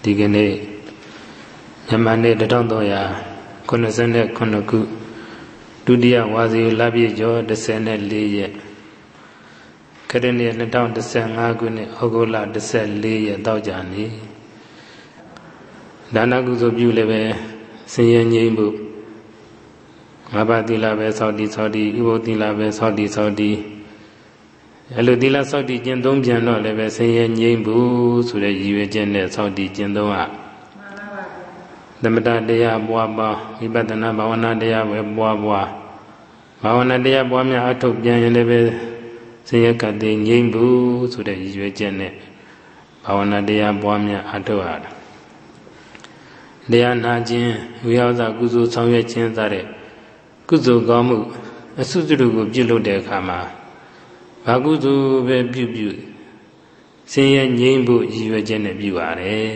ဒီကနေ့မြန်မာနေ့1300 89 ခုဒုတိယဝါစီလပြည့်ကျော်14ရက်ခရစ်နှစ်2015ခုနှစ်ဩဂုတ်လ14ရက်တောက်ကြနေ့ဒါနကုသိုလ်ပြုလည်းပဲဆင်းရဲငြိမ်းမှုငါးပါးသီလပဲစောင့်တည်ဥပုသ်သီလပဲစောင့်တည်အဲ့လိုသီလစောင့်တည်ကျင့်သုံးပြန်တော့လည်းပဲဆင်းရဲငြိမ်းဘူးဆိုတဲ့ရည်ရွယ်ချက်နဲ့စောင့်တည်ကျင့်သုံးသမထတရားပွားပါဝိပဿနာဘာဝနာတရားပဲပွားဘာဝနာတရားပွားများအထုတ်ပြန်ရင်လည်းပဲဆင်းရဲကတည်းငြိမ်းဘူးဆိုတဲ့ရည်ရွယ်ချက်နဲ့ဘာဝနာတရားပွားများအထုတ်ရတာတရားနာခြင်းဝိဟောဇကုသိုလ်ဆောင်ရွက်ခြင်းစတဲ့ကုသိုလ်ကောင်းမှုအစုစုတို့ကိုပြုလုပ်တဲ့အခါမှာဘာကုသိုလ်ပဲပြုဆင်းရဲငြိမ်းဖို့ရည်ရွယ်ချက်နဲ့ပြုရတယ်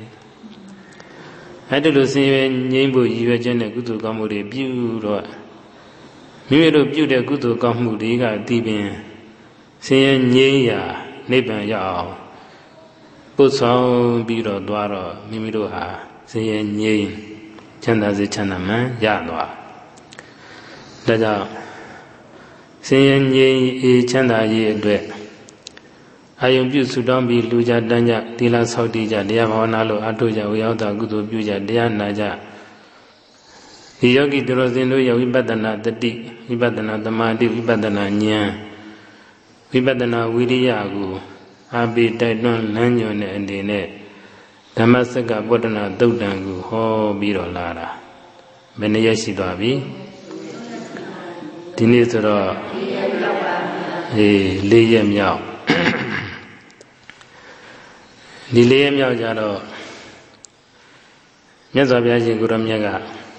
အဲ့ဒါလိုဆင်းရဲငြိမ်းဖို့ရည်ရွယ်ချက်နဲ့ကုသိုလ်ကောင်းမှုတွေပြုတော့မိမိတို့ပြုတဲ့ကုသိုလ်ကောင်းမှုတွေကဒီပင်ဆင်းရဲငြိမ်းရာနိဗ္ဗာန်ရောက်အောင်ပို့ဆောင်ပြီးတော့သွားတော့မိမိတို့ဟာဆင်းရဲငြိမ်းချမ်းသာစေချမ်းသာမှန်ရသွားဒါကြောင့်ဆင်းရဲငြိမ်းအေးချမ်းသာရေးအတွက်အာယုံပြုစုတောင်းပြီးလူကြတန်းကြသီလဆောက်တည်ကြတရားဘာဝနာလို့အထုကြဝိဟောတာကုသိုလ်ပြုကြတရားနာကြဒီယောဂီသူတော်စင်တို့ရဲ့ဝိပဿနာတတိဝိပဿနာသမာဓိဝိပဿနာဉာဏ်ဝိပဿနာဝိရိယကိုအားပေးတိုက်တွန်းလမ်းညွှန်တဲ့အနေနဲ့ဓမ္မစက္ကပဋ္ဌနာသုတ်တံကိုဟောပြီးတော့လာတာဘယ်နှရက်ရှိသွားပြီဒီနေ့ဆိုတော့4ရက်မြောက်ဒီ4ရက်မြောက်ကြတော့မြတ်စွာဘုရားရှင်ကိုရမြတ်က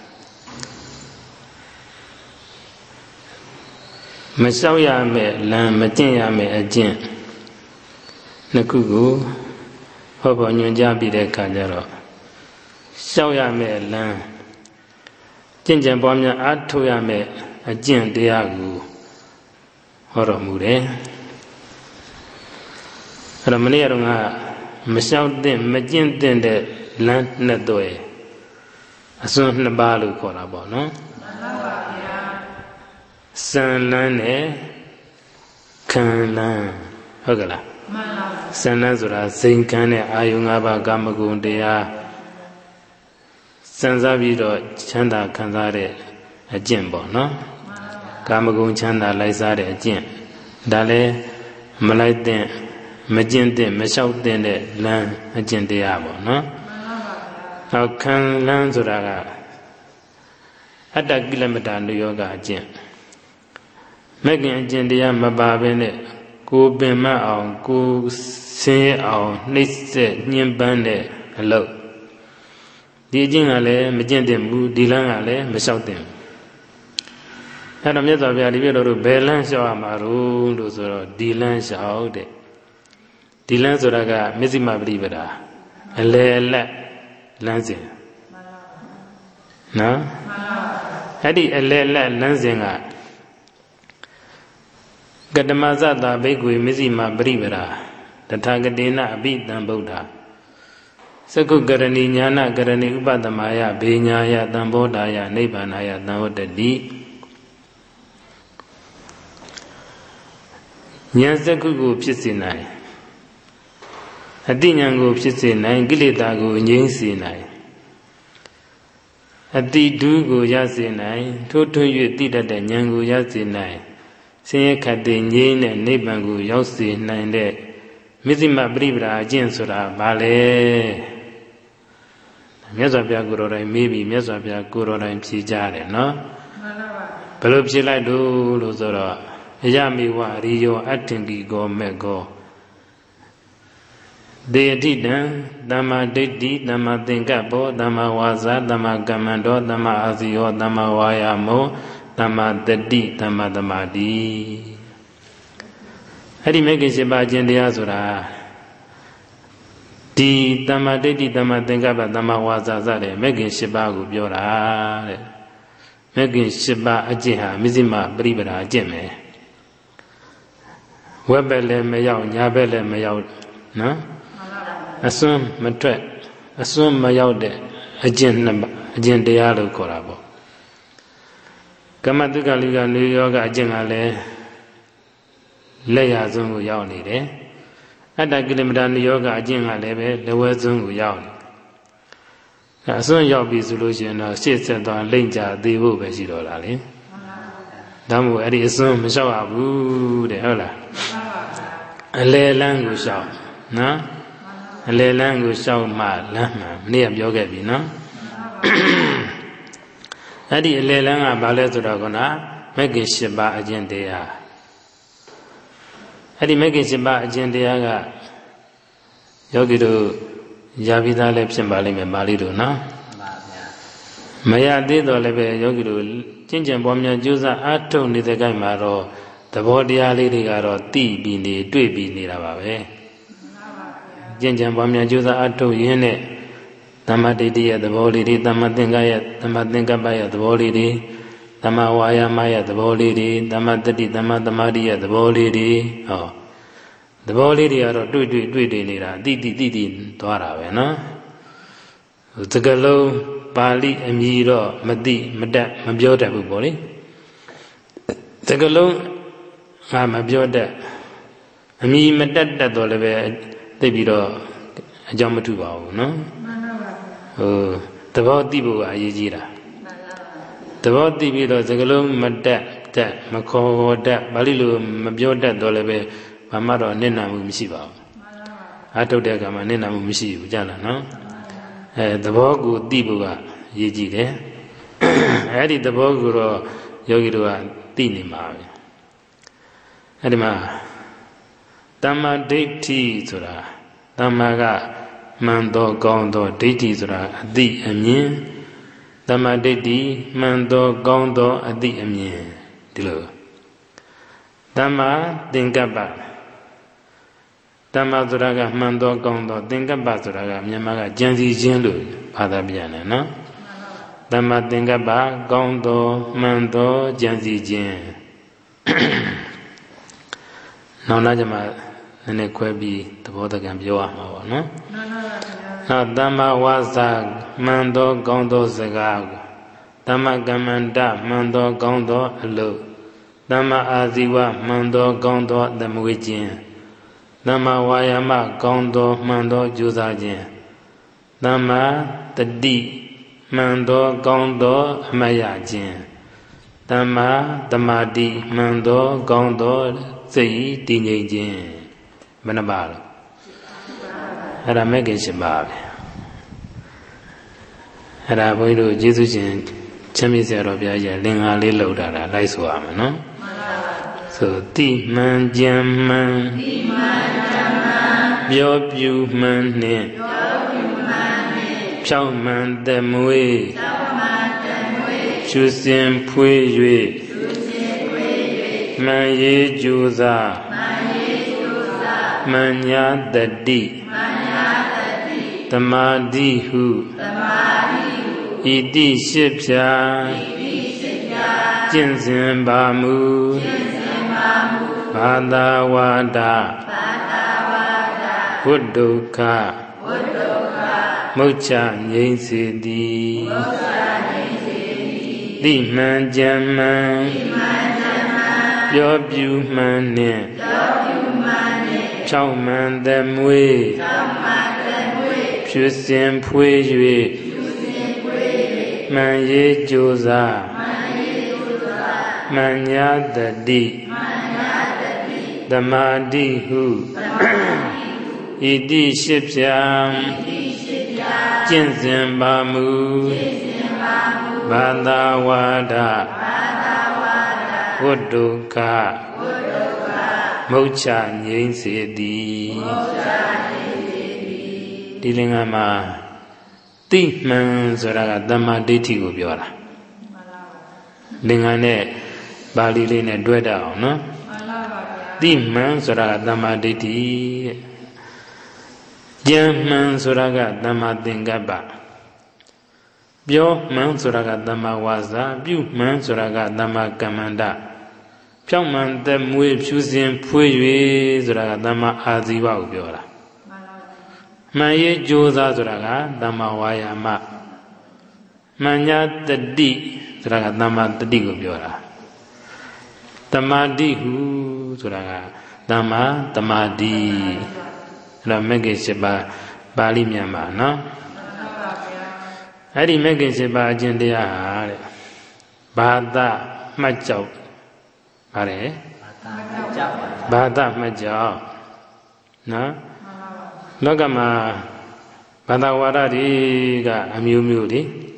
မလျှောက်ရမယ့်လမ်းမကျင့်ရမယ့်အကျင့်နှစ်ခုကိုဟောပေါ်ညွှန်ကြားပြီးတဲ့အခါကျတော့လျှောက်ရမယ့်လမ်းကျင့်ကြံပွားများအားထုတ်ရမယ့်အကျင့်တရားကိုဟောတော်မူတယ်အဲ့တော့မနေ့ကတော့မလျှောက်တဲ့မကျင့်တဲ့လမ်းနှစ်သွဲအစွန်းနှစ်ပါးလို့ခေါ်တာပေါ့နော်မှန်ပါဗျာစံလမ်းနဲ့ခံလမ်းဟုတ်ကလားမှန်ပါစံလမ်းဆိုတာစိန်ခံတဲ့အာယုံ၅ပါးကာမဂုဏ်တရားစံစားပြီးတော့ချမ်းသာခံစားတဲ့အကျင့်ပေါ့နော်ကာမဂုဏ်ချမ်းသာလိုက်စားတဲ့အကျင့်ဒါလည်းမလိုက်တဲ့မကျင့်တဲ့မလျှောက်တဲ့လမ်းအကျင့်တရားပေါ့နော်နောက်ခံလမ်းဆိုတာကအတ္တကိလမတာနုယောဂအကျင့်မဲ့ခင်အကျင့်တရားမပါဘဲနဲ့ကိုယ်ပင်မအောင်ကိုယ်ဆင်းအောင်နှိမ့်ဆက်ညှဉ်းပန်းတဲ့အလုပ်ဒီအကျင့်ကလည်းမကျင့်တဲ့ဘူးဒီလမ်းကလည်းမလျှောက်တဲ့အဲ့တော့မြတ်စွာဘုရားဒီပြတော်တို့ဘယ်လမ်းလျှောက်ရမှာလို့ဆိုတော့ဒီလမ်းလျှောက်တဲ့ဒီလမ်းဆိုတာကမဇ္ဈိမပရိပဒါအလယ်လက်လမ်းစဉ်နော်အဲ့ဒီအလယ်လက်လမ်းစဉ်ကကတမဇတာဘိက္ခွေမဇ္ဈိမပရိပဒါတထာဂတေနအဘိဓမ္ဗုဒ္ဓသကုကရဏီညာနာကရဏီဥပဒမယဘေညာယသံဘောဓာယနိဗ္ဗာနယသံဝတ္တိဉာဏ်စကုကိုဖြစ်စေနိုင်အတိဉာဏ်ကိုဖြစ်စေနိုင်ကိလေသာကိုငြိမ်းစေနိုင်အတိဒုကိုရစေနိုင်ထိုးထွင်း၍သိတတ်တဲ့ဉာဏ်ကိုရစေနိုင်ဆင်းရဲခတ်တဲ့ငြိမ်းတဲ့နိဗ္ဗာန်ကိုရောက်စေနိုင်တဲ့မဇ္ဈိမပရိပဒါအကျင့်ဆိုတာဘာလဲမြတ်စွာဘုရားကိုယ်တော်တိုင်မေးပြီးမြတ်စွာဘုရားကိုယ်တော်တိုင်ဖြေကြတယ်နော်မှန်ပါပါဘယ်လိုဖြေလိုက်လို့ဆိုတော့အယမေဝရိယောအတ္တင်ကိကောမေကောဒေယတိတံသမ္မာဒိဋ္ဌိသမ္မာသင်္ကပ္ပောသမ္မာဝါစာသမ္မာကမ္မန္တောသမ္မာအာဇီယောသမ္မာဝါယာမောသမ္မာတတိသမ္မာသမာဓိအဲ့ဒီမဲ့ခင်7ပါးအကျင့်တရားဆိုတာဒီသမ္မာဒိဋ္ဌိသမ္မာသင်္ကပ္ပသမ္မာဝါစာစတဲ့မဲ့ခင်7ပါးကိုပြောတာတဲ့မဲ့ခင်7ပါးအကျင့်ဟာမဇ္ဈိမပရိပဒါအကျင့်ပဲဝက်ပဲလည်းမရောက်ညာပဲလည်းမရောက်နော်အစွန်းမထွက်အစွန်းမရောက်တဲ့အကျင့်နှစ်ပါးအကျင့်တရားလို့ခေါ်တာပေါ့ကမ္မတုကလိကနိယောဂအကျင့်ကလည်းလက်ရဆုံးကိုရောက်နေတယ်အတ္တကိလမတာနိယောဂအကျင့်ကလည်းပဲလက်ဝဲဆုံးကိုရောက်နေအစွန်းရောက်ပြီဆိုလို့ရှိရင်တော့ရှေ့ဆက်သွားလိမ့်ကြသေးဖို့ပဲရှိတော့တာလေဒါမို့အဲ့ဒီအစွန်းမလျှောက်ရဘူးတဲ့ဟုတ်လားအလယ်လန်းကိုလျှောက်နော်အလယ်လန်းကိုလျှောက်မှလမ်းမှန်မနေ့ကပြောခဲ့ပြီနော်အဲ့ဒီအလယ်လန်းကဘာလဲဆိုတော့ကမဂ္ဂင်၈ပါးအကျင့်တရားအဲ့ဒီမဂ္ဂင်၈ပါးအကျင့်တရားကယောဂီတို့ရပြီးသားလည်းဖြစ်ပါလိမ့်မယ်ပါဠိတို့နော်မရသေးတော့လည်းပဲယောဂီတို့ကျင့်ကြံပွားများကြိုးစားအားထုတ်နေတဲ့ခိုက်မှာတော့သဘောတရားလေးတွေကတော့သိပြီးနေတွေ့ပြီးနေတာပါပဲကျင့်ကြံပွားများကြိုးစားအားထုတ်ရင်းနဲ့သမ္မာဒိဋ္ဌိရဲ့သဘောလေးတွေသမ္မာသင်္ကပ္ပရဲ့သဘောလေးတွေသမ္မာဝါယာမရဲ့သဘောလေးတွေသမ္မာတတိသမ္မာသမာဓိရဲ့သဘောလေးတွေဟောသဘောလေးတွေကတော့တွေ့နေတာတိသွားတာပဲနော်စကလုံးပါဠိအမည်တော့မသိမတတ်မပြောတတ်ဘူးပေါ့လေစကလုံးမပြောတတ်အမည်မတတ်တော့လည်းပဲသိပြီးတော့အကြောင်းမထူပါဘူးနော်သဘောသိဖို့ကအရေးကြီးတာသဘောသိပြီးတော့စကလုံးမတတ်မခေါ်တတ်ပါဠိလိုမပြောတတ်တော့လည်းပဲဘာမှတော့နစ်နာမှုမရှိပါဘူးအထုတ်တဲ့အခါမှာနစ်နာမှုမရှိဘူးကြားလားနော်သဘောကိုသိဖို့ကရေးကြည့်တယ်အဲ့ဒီသဘောကိုတော့ယောဂီတို့ကသိနေမှာပဲအဲ့ဒီမှာတမ္မာဒိဋ္ဌိဆိုတာတမ္မာကမှန်သောကောင်းသောဒိဋ္ဌိဆိုတာအသိအမြင်တမ္မာဒိဋ္ဌိမှန်သောကောင်းသောအသိအမြင်ဒီလိုတမ္မာသင်္ကပ္ပတမ္မာဆိုတာကမှန်သောကောင်းသောသင်္ကပ္ပဆိုတာကမြန်မာကကြံစည်ခြင်းလို့ဘာသာပြန်တယ်နော်တမ္မာသင်္ကပ္ပကောင်းသောမှန်သောကြံစည်ခြင်းနောက်လာကြမှာနည်းနည်းခွဲပြီးသဘောတကံပြောရမှာပေါ့နော်နောက်တမ္မာဝါစာမှန်သောကောင်းသောစကားတမ္မာကမ္မန္တမှန်သောကောင်းသောအလုပ်တမ္မာအာဇီဝမှန်သောကောင်းသောသမဝေခြင်းတမ္မာဝါယာမကောင်းသောမှန်သောကြိုးစားခြင်းတမ္မာတတိမှန်သောကောင်းသောအမတ်ရခြင်းတမ္မာသမာဓိမှန်သောကောင်းသောစိတ်တည်ငြိမ်ခြင်းဘယ်နှပါလဲအဲ့ဒါမဲ့ခင်ရှင်ပါပဲအဲ့ဒါဘုန်းကြီးတို့ကျေးဇူးရှင်ချမ်းမြေ့ဆရာတော်ဘုရားကြီးလင်္ကာလေးလှုပ်တာလိုက်ဆိုရမယ်နော်ဆိုတိမှန်ကြံမှန်ပြောပြူမှန်နှင့်ဖြောင်းမှန်သမွေရှုစင်ဖွေး၍မှန်ရေးကြိုးစားမှန်ညာတတိသမာဓိဟုဣတိရှိဖြာကျင့်စဉ်ပါမူဘာသာဝါဒဝိဒုက္ခမုတ်ချငြိမ်းစေသည်တိမှန်ကြံမှန်ပြောပြူမှန်နှင့်ဖြောင်းမှန်သမွေဖြူစင်ဖွေး၍မှန်ရေးကြိုးစားမှန်ညာတတိသမာဓိဟုဣတိရှိဖြာကျင့်စဉ်ပါမူဘာသာဝါဒဝိဒုက္ခမုတ်ချငြိမ်းစေသည်ဒီလင်္ကာမှာတိမှန်ဆိုတာကတမ္မာဒိဋ္ဌိကိုပြောတာလင်္ကာနဲ့ပါဠိလေးနဲ့တွဲတတ်အောင်နော်တိမှန်ဆိုတာကတမ္မာဒိဋ္ဌိကြံမှန်ဆိုတာကတမ္မာသင်္ကပ္ပပြောမှန်ဆိုတာကတမ္မာဝါစာပြုမှန်ဆိုတာကတမ္မာကမ္မန္တဖြောင်းမှန်သက်မွေးဖြူစင်ဖွေး၍ဆိုတာကတမ္မာအာဇီဝကိုပြောတာ Maya Josa Suraga, Damawaya Ma Manya Tadi Suraga Dama Tadi Gubjora Tamadi Hu Suraga Dama Tamadi Ramege Seba Bali Myama no Adi Mege Seba Jindia Bada Majau Are Bada Majau No Logama Badawara ga Amu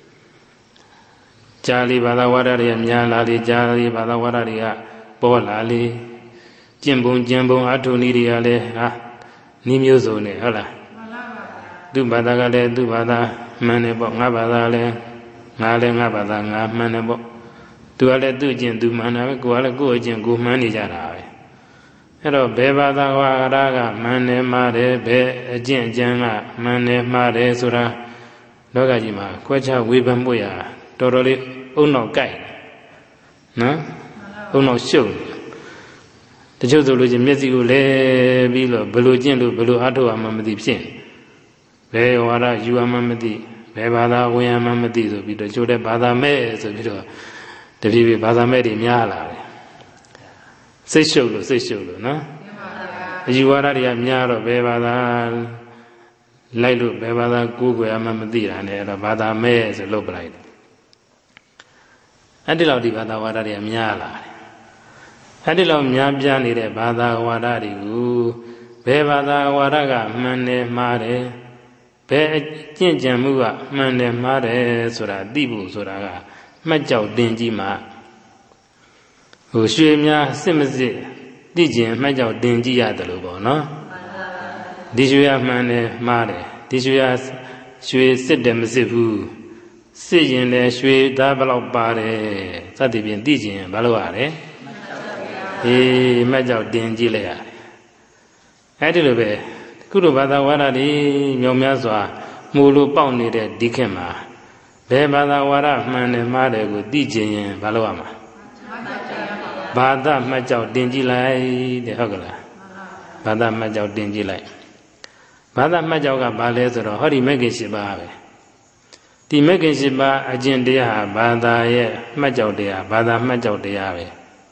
Jali Badawara Myalali Jali Badawara Bolali Jimbun Atuni Nimuzone Hala Du Badagale Du Bada Manebo Nabadale Nale Nabada Manebo Duale Dujin Du Mana Guala Gojin Gumani Jarawe Hello Bebada Waraga Mane Mare Be Jin Janga Mane Mare Sura Logajima Quacha Wibambuya Totally Uno Guy No Uno Show The Josolution Messiu Le Bilo Belugin Belu Ato Amamadi Pin Be Wara you Amamadi Bebada Wayamamadi so be the Jode Bada Me so the Vivi Bada Medi Miala Say show, no? You are a Miaro Bebada Lailu Bebada Google Amamadi and Bada Me as a low bright. Adilo di Bada Wadari Miala Adilo Miabiani de Bada Wadari Bebada Wadaga Mane Mare Be Jinjamua Mane Mare Sura Dibu Suraga Majau Dinjima Ushimia Simzi Dijin Majau Dinjia the Lubo, no? Dijuya Mane Mare Dijuya Shui sit them Zibu Sijin le Shui Dabalo Bare Satibin Dijin Baluare Majau Dinjilea Adilobe Kurubada Waradi Yomazwa Mulu Pound Dikema Bebada Wara Mane Mare with Dijin Baluama Bada Majau Dinjilai the Hogla Bada Majau Dinjilai Bada Majauga Bales or Hori Megishiba The Megishiba Agendia Bada Ye Majau dea Bada Majau deave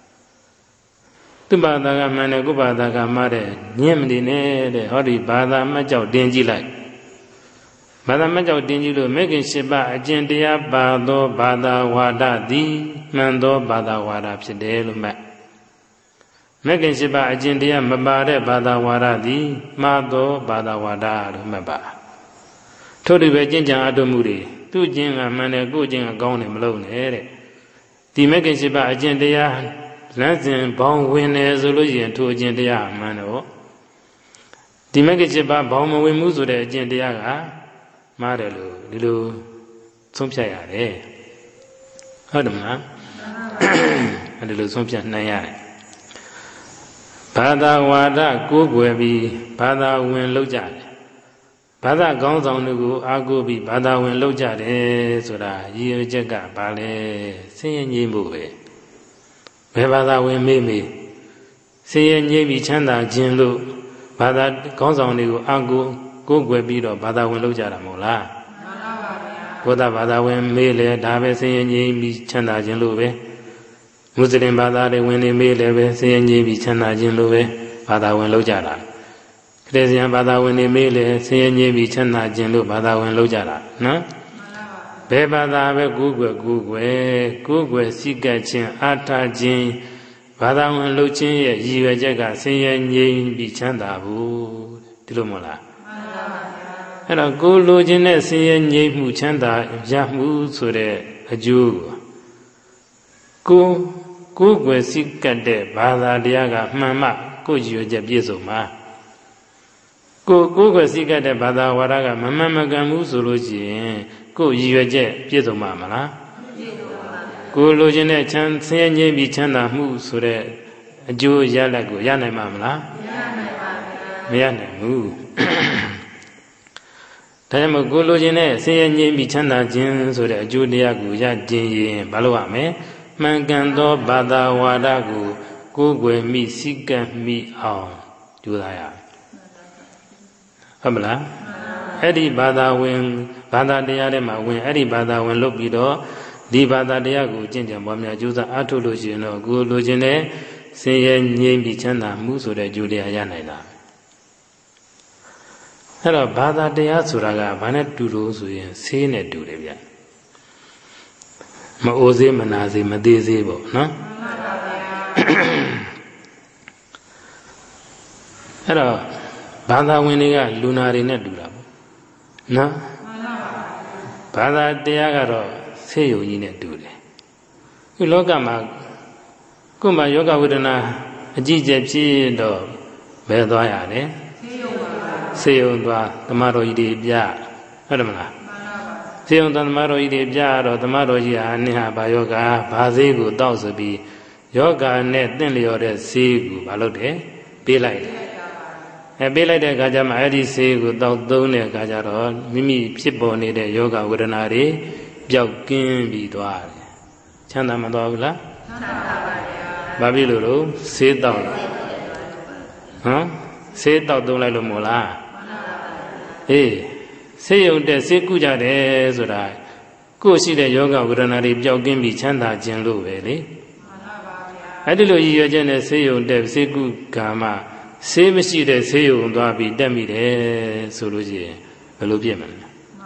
Tubadaga Manegubadaga Mare Niemdine the Hori Bada Majau Dinjilai Bada Majau Dinjilu Megishiba Agendia Bado Bada Wada Di Mando Bada Wada Psideluma Megishiba Agendia Mabare Bada Wada Di Mado Bada Wada Maba Tori Vejinja Adomuri, Tu Jinga Mane Gujin Gone Malone Ere The Megishiba Agendia Lansin Bon Win Zulusian to Agendia Mano The Megishiba Bon Wimuzu de Agendia Marelu, Lilu, Sumpia, Hadama, and the Sumpia Naya. Pada Wada, Gugwebi, Pada Win Lojad. Pada Gons on the Gu, Agobi, Pada Win Lojad, Soda, Ye Jaga, Bale, Sayin Yimbu. Bebada Win Mimi, Sayin Yabi Chanda, Jinlu, Pada Gons on the Agu. Gugwebido Bada Win Lojada Mola Goda Bada Win Mele, Dabe Sayin Yimi Chanda Jinlube Muslim Bada de Win Mele, Sayin Yimi Chanda Jinlube, Bada Win Lojada Christian Bada Win Mele, Sayin Yimi Chanda Jinlu, Bada Win Lojada, no? Bebada Gugwe Sika Chin Ata Jin Bada Win Lochin Yiva Jaga Sayin Yimi Chanda Bu Tilumola And a good lodging at Sayin Yimu Chanda Yamu Sure a Jew. Go where Sika de Bada Diaga Mama, go you Jabizoma. Go where Sika de Bada Waraga Mama Gamu Suluji, go you jet Pizoma Mala. Go lodging at Chan Sayin Yimi Chanda Mu Sure a Jew Yalago Yana Mamla. Yana Mu. Time go logine, say Yemi Chanda Jin, so that Julia Guya Jin, Baluame, Mangando Bada Wadagu, go where me, Sika me out, Julia. Habla. အဲ့ဒီဘာသာတရားထဲမှာဝင်အဲ့ဒီဘာသာဝင်လုပ်ပြီးတော့ဒီဘာသာတရားကိုကျင့်ကြံပွားများကြိုးစားအားထုတ်လို့ရှိရင်တော့ကိုယ်လိုချင်တဲ့ဆင်းရဲငြိမ်းပြီးချမ်းသာမှုဆိုတဲ့ကြိုးတရားရနိုင်တာအဲ့တော့ဘာသာတရားဆိုတာကဘာနဲ့တူလို့ဆိုရင်ဆေးနဲ့တူတယ်ဗျမအိုစေးမနာစေးမသေးစေးပေါ့နော်အဲ့တော့ဘာသာဝင်တွေကလူနာတွေနဲ့တူတာပေါ့နော်ဘာသာတရားကတော့ဆေးရုံကြီးနဲ့တူတယ်ခုလောကမှာကိုယ်မှာယောဂဝေဒနာအကြီးကျယ်ဖြစ်တော့ဘယ်သွားရလဲဆေးရုံသွားသမားတော်ကြီးတွေပြဟုတ်တယ်မလားဆေးရုံသမားတော်ကြီးတွေပြတော့သမားတော်ကြီးဟာနင်ဟာဘာယောဂဘာဆေးကိုတောက်ဆိုပြီးယောဂနဲ့တင့်လျော်တဲ့ဆေးကိုဘာလုပ်တယ်ပေးလိုက်တယ်ပေးလိုက်တဲ့အခါကျမှအဲ့ဒီဆေးကိုတောက်သုံးတဲ့အခါကျတော့မိမိဖြစ်ပေါ်နေတဲ့ယောဂဝေဒနာတွေပျောက်ကင်းပြီးသွားတယ်ချမ်းသာမသွားဘူးလားချမ်းသာပါဗျာဘာဖြစ်လို့ဆေးတောက်ဟမ်ဆေးတောက်သုံးလိုက်လို့မို့လားအေးဆေးရုံတက်ဆေးကုကြတယ်ဆိုတာကိုယ်ရှိတဲ့ယောဂဝေဒနာတွေပျောက်ကင်းပြီးချမ်းသာခြင်းလို့ပဲလေအဲ့ဒီလိုရည်ရွယ်ချက်နဲ့ဆေးရုံတက်ဆေးကုကာမဆေးမရှိတဲ့ဆေးရုံသွားပြီးတက်မိတယ်ဆိုလို့ရှိရင်ဘယ်လိုဖြစ်မလဲ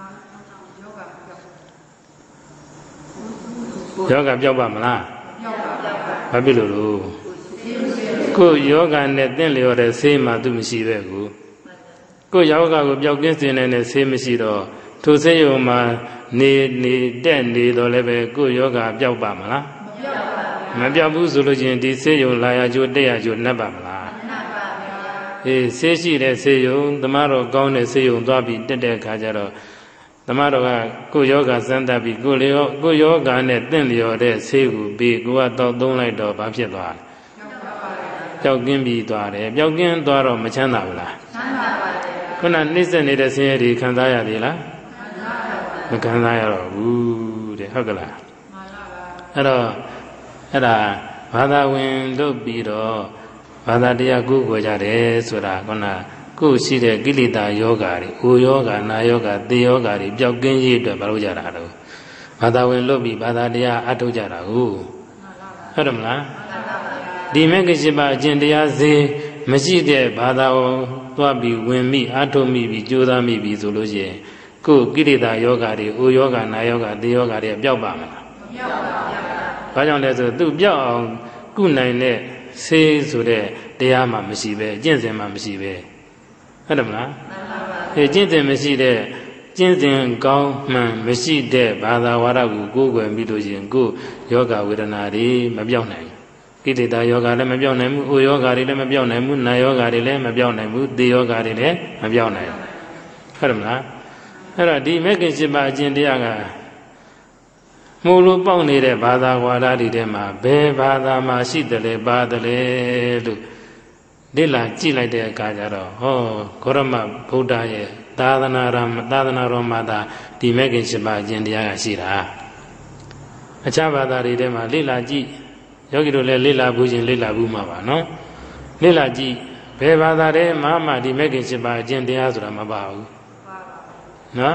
ယောဂပျောက်ပါမလားဘာဖြစ်လို့လို့ကိုယ်ယောဂနဲ့တင့်လျော်တဲ့ဆေးမှသူမရှိပဲကိုယောဂကိုပျောက်ကင်းစေနိုင်တဲ့ဆေးမရှိတော့ထိုဆေးရုံမှာနေတက်နေတော့လည်းပဲကိုယ်ယောဂပျောက်ပါမလားမပျောက်ဘူးဆိုလို့ချင်းဒီဆေးရုံလာရကျိုးတက်ရကျိုးနှက်ပါမလားအေးဆေးရှိတဲ့ဆေးရုံသမားတော်ကောင်းတဲ့ဆေးရုံသွားပြီးတက်တဲ့အခါကျတော့သမားတော်ကကိုယောဂစမ်းသပ်ပြီးကိုယောဂနဲ့တင့်လျော်တဲ့ဆေးကိုပြီးကိုကတော့သုံးလိုက်တော့ဘာဖြစ်သွားလဲပျောက်ကင်းပြီးသွားတယ်ပျောက်ကင်းသွားတော့မချမ်းသာဘူးလားချမ်းသာပါတယ်ခုနနှိမ့်ဆက်နေတဲ့ဆင်းရဲတွေခံစားရသေးလားမခံစားရတော့ဘူးတဲ့ဟုတ်ကလားအဲ့တော့အဲ့ဒါဘာသာဝင်လုပ်ပြီးတော့ဘာသာတရားကိုကိုကြတယ်ဆိုတာခုနကိုရှိတဲ့ကိလေသာယောဂါတွေအိုယောဂါနာယောဂါသေယောဂါတွေပျောက်ကင်းရေးအတွက်မလုပ်ကြတာတော့ဘာသာဝင်လုပ်ပြီးဘာသာတရားအထုတ်ကြတာဟုတ်တယ်မလားဒီမဲ့ကရှိပါအကျင့်တရားစေမရှိတဲ့ဘာသာကိုသွားပြီးဝင်မိအထုတ်မိပြီးကြိုးစားမိပြီးဆိုလို့ရှိရင်ကိုကိလေသာယောဂါတွေအိုယောဂါနာယောဂါသေယောဂါတွေပျောက်ပါမလားမပျောက်ပါဘူး။ဘာကြောင့်လဲဆိုသူပျောက်အောင်ကုနိုင်တဲ့ဆေးဆိုတဲ့တရားမှမရှိပဲအကျင့်စဉ်မှမရှိပဲဟုတ်တယ်မလားမှန်ပါပါကျင့်စဉ်မရှိတဲ့ကျင့်စဉ်ကောင်းမှန်မရှိတဲ့ဘာသာဝါဒကိုကိုယ်ွယ်ပြီးလို့ရှိရင်ကိုယ်ယောဂဝေဒနာတွေမပြောင်းနိုင်ဘူးကိလေသာယောဂလည်းမပြောင်းနိုင်ဘူးအိုယောဂတွေလည်းမပြောင်းနိုင်ဘူးနာယောဂတွေလည်းမပြောင်းနိုင်ဘူးသေယောဂတွေလည်းမပြောင်းနိုင်ဘူးဟုတ်တယ်မလားအဲ့တော့ဒီမဂ္ဂင်7ပါးအကျင့်တရားကမို့လို့ပေါက်နေတဲ့ဘာသာဝါဒတွေထဲမှာဘယ်ဘာသာမှာရှိတယ်လဲပါတယ်လို့လေ့လာကြည့်လိုက်တဲ့အခါကျတော့ဟောဂေါရမဗုဒ္ဓရဲ့သာသနာတော်မှာသာဒီမဂ္ဂင်7ပါးအကျင့်တရားကရှိတာအခြားဘာသာတွေထဲမှာလေ့လာကြည့်ယောဂီတို့လည်းလေ့လာဘူးချင်းလေ့လာဘူးမှာပါနော်လေ့လာကြည့်ဘယ်ဘာသာထဲမှာဒီမဂ္ဂင်7ပါးအကျင့်တရားဆိုတာမပါဘူးနော်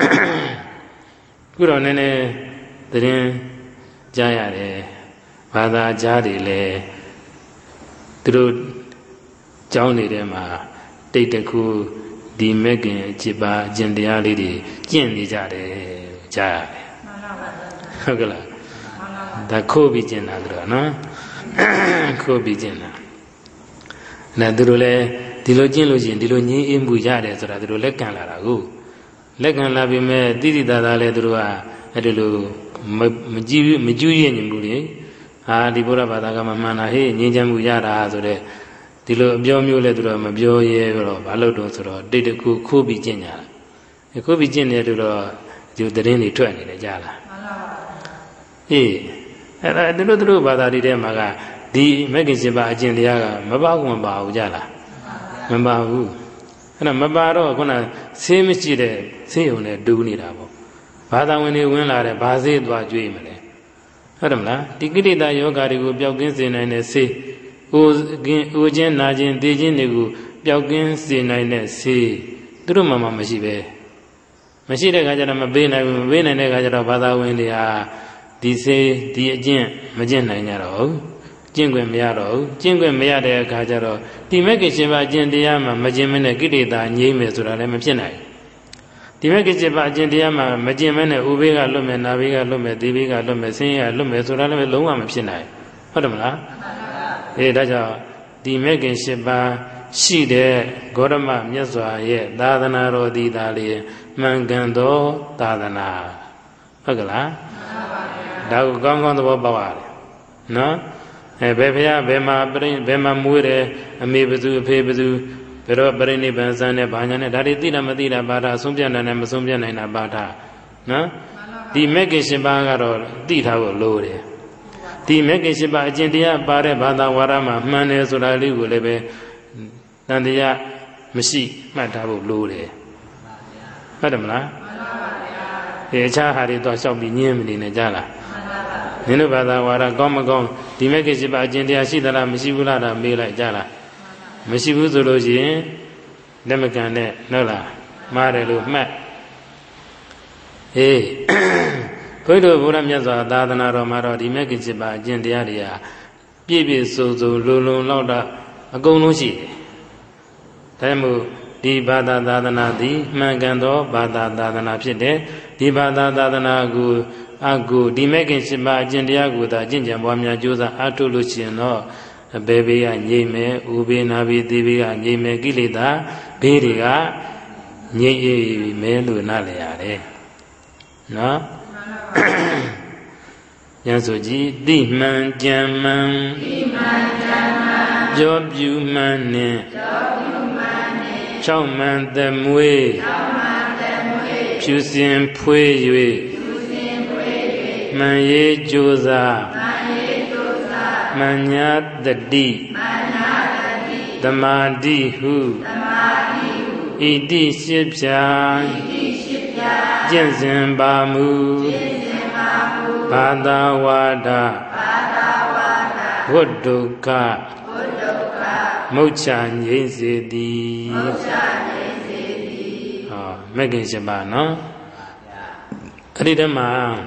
ခုတော့နည်းနည်းသတင်းကြားရတယ်ဘာသာကြားတွေလည်းသူတို့ကျောင်းတွေထဲမှာတိတ်တခုဒီမဂ္ဂင်7ပါးအကျင့်တရားလေးတွေကျင့်နေကြတယ်ကြားရတယ်ဟုတ်ကလားဒါခိုးပြီးကျင့်တာတို့နော်ခိုးပြီးကျင့်တာအဲ့သူတို့လည်းဒီလိုကျင့်လို့ရှိရင်ဒီလိုငြင်းအေးမှုရတယ်ဆိုတာသူတို့လက်ခံလာတာကိုလက်ခံလာပြီမဲ့တိတိတသာလဲသူတို့ကအဲ့ဒီလိုမကြည့်ရညင်ဘူးလေဟာဒီဘုရားဘာသာကမှမှန်တာဟေးငြင်းချမ်းမှုရတာဆိုတဲ့ဒီလိုအပြောမျိုးလဲသူတို့မပြောရဲတော့ဘာလို့တော့ဆိုတော့တိတ်တခုခိုးပြီးကျင့်ကြတာခိုးပြီးကျင့်နေတယ်တော့ဒီသတင်းတွေထွက်နေတယ်ကြားလားမှန်ပါပါအေးအဲ့ဒါသူတို့ဘာသာတွေထဲမှာကဒီမဂ္ဂင်7ပါးအကျင့်တရားကမပါဘူးကြားလားမပါဘူးအဲ့ဒါမပါတော့ခုနဆေးမရှိတဲ့ဆေးရုံနဲ့တူးနေတာပေါ့ဘာသာဝင်တွေဝင်လာတဲ့ဘာဆေးသွားကြွေးမလဲဟုတ်တယ်မလားဒီကိလေသာယောဂါတွေကိုပျောက်ကင်းစေနိုင်တဲ့ဆေးအိုခြင်းနာခြင်းသိခြင်းတွေကိုပျောက်ကင်းစေနိုင်တဲ့ဆေးသူတို့မှမရှိပဲမရှိတဲ့ခါကျတော့မပေးနိုင်ဘူးမပေးနိုင်တဲ့ခါကျတော့ဘာသာဝင်တွေဟာဒီစေဒီအကျင့်မကျင့်နိုင်ကြတော့ဘူးကျင့်ခွင့်မရတော့ဘူးကျင့်ခွင့်မရတဲ့အခါကျတော့ဒီမဂ္ဂင်7ပါးအကျင့်တရားမှာမကျင့်မနဲ့ကိလေသာငြိမ့်မယ်ဆိုတာလည်းမဖြစ်နိုင်ဒီမဂ္ဂင်7ပါးအကျင့်တရားမှာမကျင့်မနဲ့ဥပေကလွတ်မယ်နာဘေးကလွတ်မယ်သေဘေးကလွတ်မယ်ဆင်းရဲကလွတ်မယ်ဆိုတာလည်းလုံးဝမဖြစ်နိုင်ဟုတ်တယ်မလားဒါကြောင့်ဒီမဂ္ဂင်7ပါးရှိတဲ့ဂေါရမမြတ်စွာရဲ့သာသနာတော်ဒီသာလေမှန်ကန်သောသာသနာဟုတ်ကလားဒါကိုကောင်းကောင်းသဘောပေါက်ရတယ်နော်ဘယ်ဖះဘယ်မှာမွေးတယ်အမေဘသူအဖေဘသူဘယ်တော့ပြိဋိဘံစံနဲ့ဘာညာနဲ့ဒါတွေသိတာမသိတာပါတာဆုံးပြနိုင်တယ်မဆုံးပြနိုင်တာပါတာနော်ဒီမဂ္ဂင်7ပါးကတော့သိထားဖို့လိုတယ်ဒီမဂ္ဂင်7ပါးအကျင့်တရားပါတဲ့ဘာသာဝါဒမှာမှန်တယ်ဆိုတာလေးကိုလည်းပဲတန်တရားမရှိမှတ်ထားဖို့လိုတယ်ဟုတ်တယ်မလားဒီအခြားဟာတွေတော့ရှောက်ပြီးညင်းမနေနဲ့ကြလားနင်တို့ဘာသာဝါဒကောင်းမကောင်းဒီမဂ္ဂင်7ပါးအကျင့်တရားရှိသလားမရှိဘူးလားတော့မေးလိုက်ကြလားမရှိဘူးဆိုလို့ရှိရင်လက်မကန်နဲ့ဟုတ်လားမှားတယ်လို့မှတ်ဘုရားဘုရားမြတ်စွာသာသနာတော်မှာတော့ဒီမဂ္ဂင်7ပါးအကျင့်တရားတွေဟာပြည့်ပြည့်စုံစုံလုံလုံလောက်တော့အကုန်လုံးရှိတယ်ဒါကြောင့်မို့ဒီဘာသာသာသနာသည်မှန်ကန်သောဘာသာသာသနာဖြစ်တယ်ဒီဘာသာသာသနာကိုဒီမဂ္ဂင်7ပါးအကျင့်တရားကိုသာကျင့်ကြံပွားများကြိုးစားအားထုတ်လို့ရှိရင်တော့အဘယ်ဘေးကငြိမ့်မယ်ဥပေနာဘေးသေဘေးကငြိမ့်မယ်ကိလေသာဘေးတွေကငြိမ့်အေးမယ်လို့နားလည်ရတယ်နော်ညဆိုကြည်တိမှန်ကြံမှန်ကြောပြူမှန်နဲ့6မှန်သမွေဖြူစင်ဖွေး၍မှန်ရေးကြိုးစားမှန်ညာတတိသမာဓိဟုဣတိရှိဖြာကျင့်စဉ်ပါမူဘာသာဝါဒဝတ္တုကမုတ်ချငြိမ့်စေသည်မဂ္ဂင်7ပါးနော်အဲ့ဒီတည်းမှာ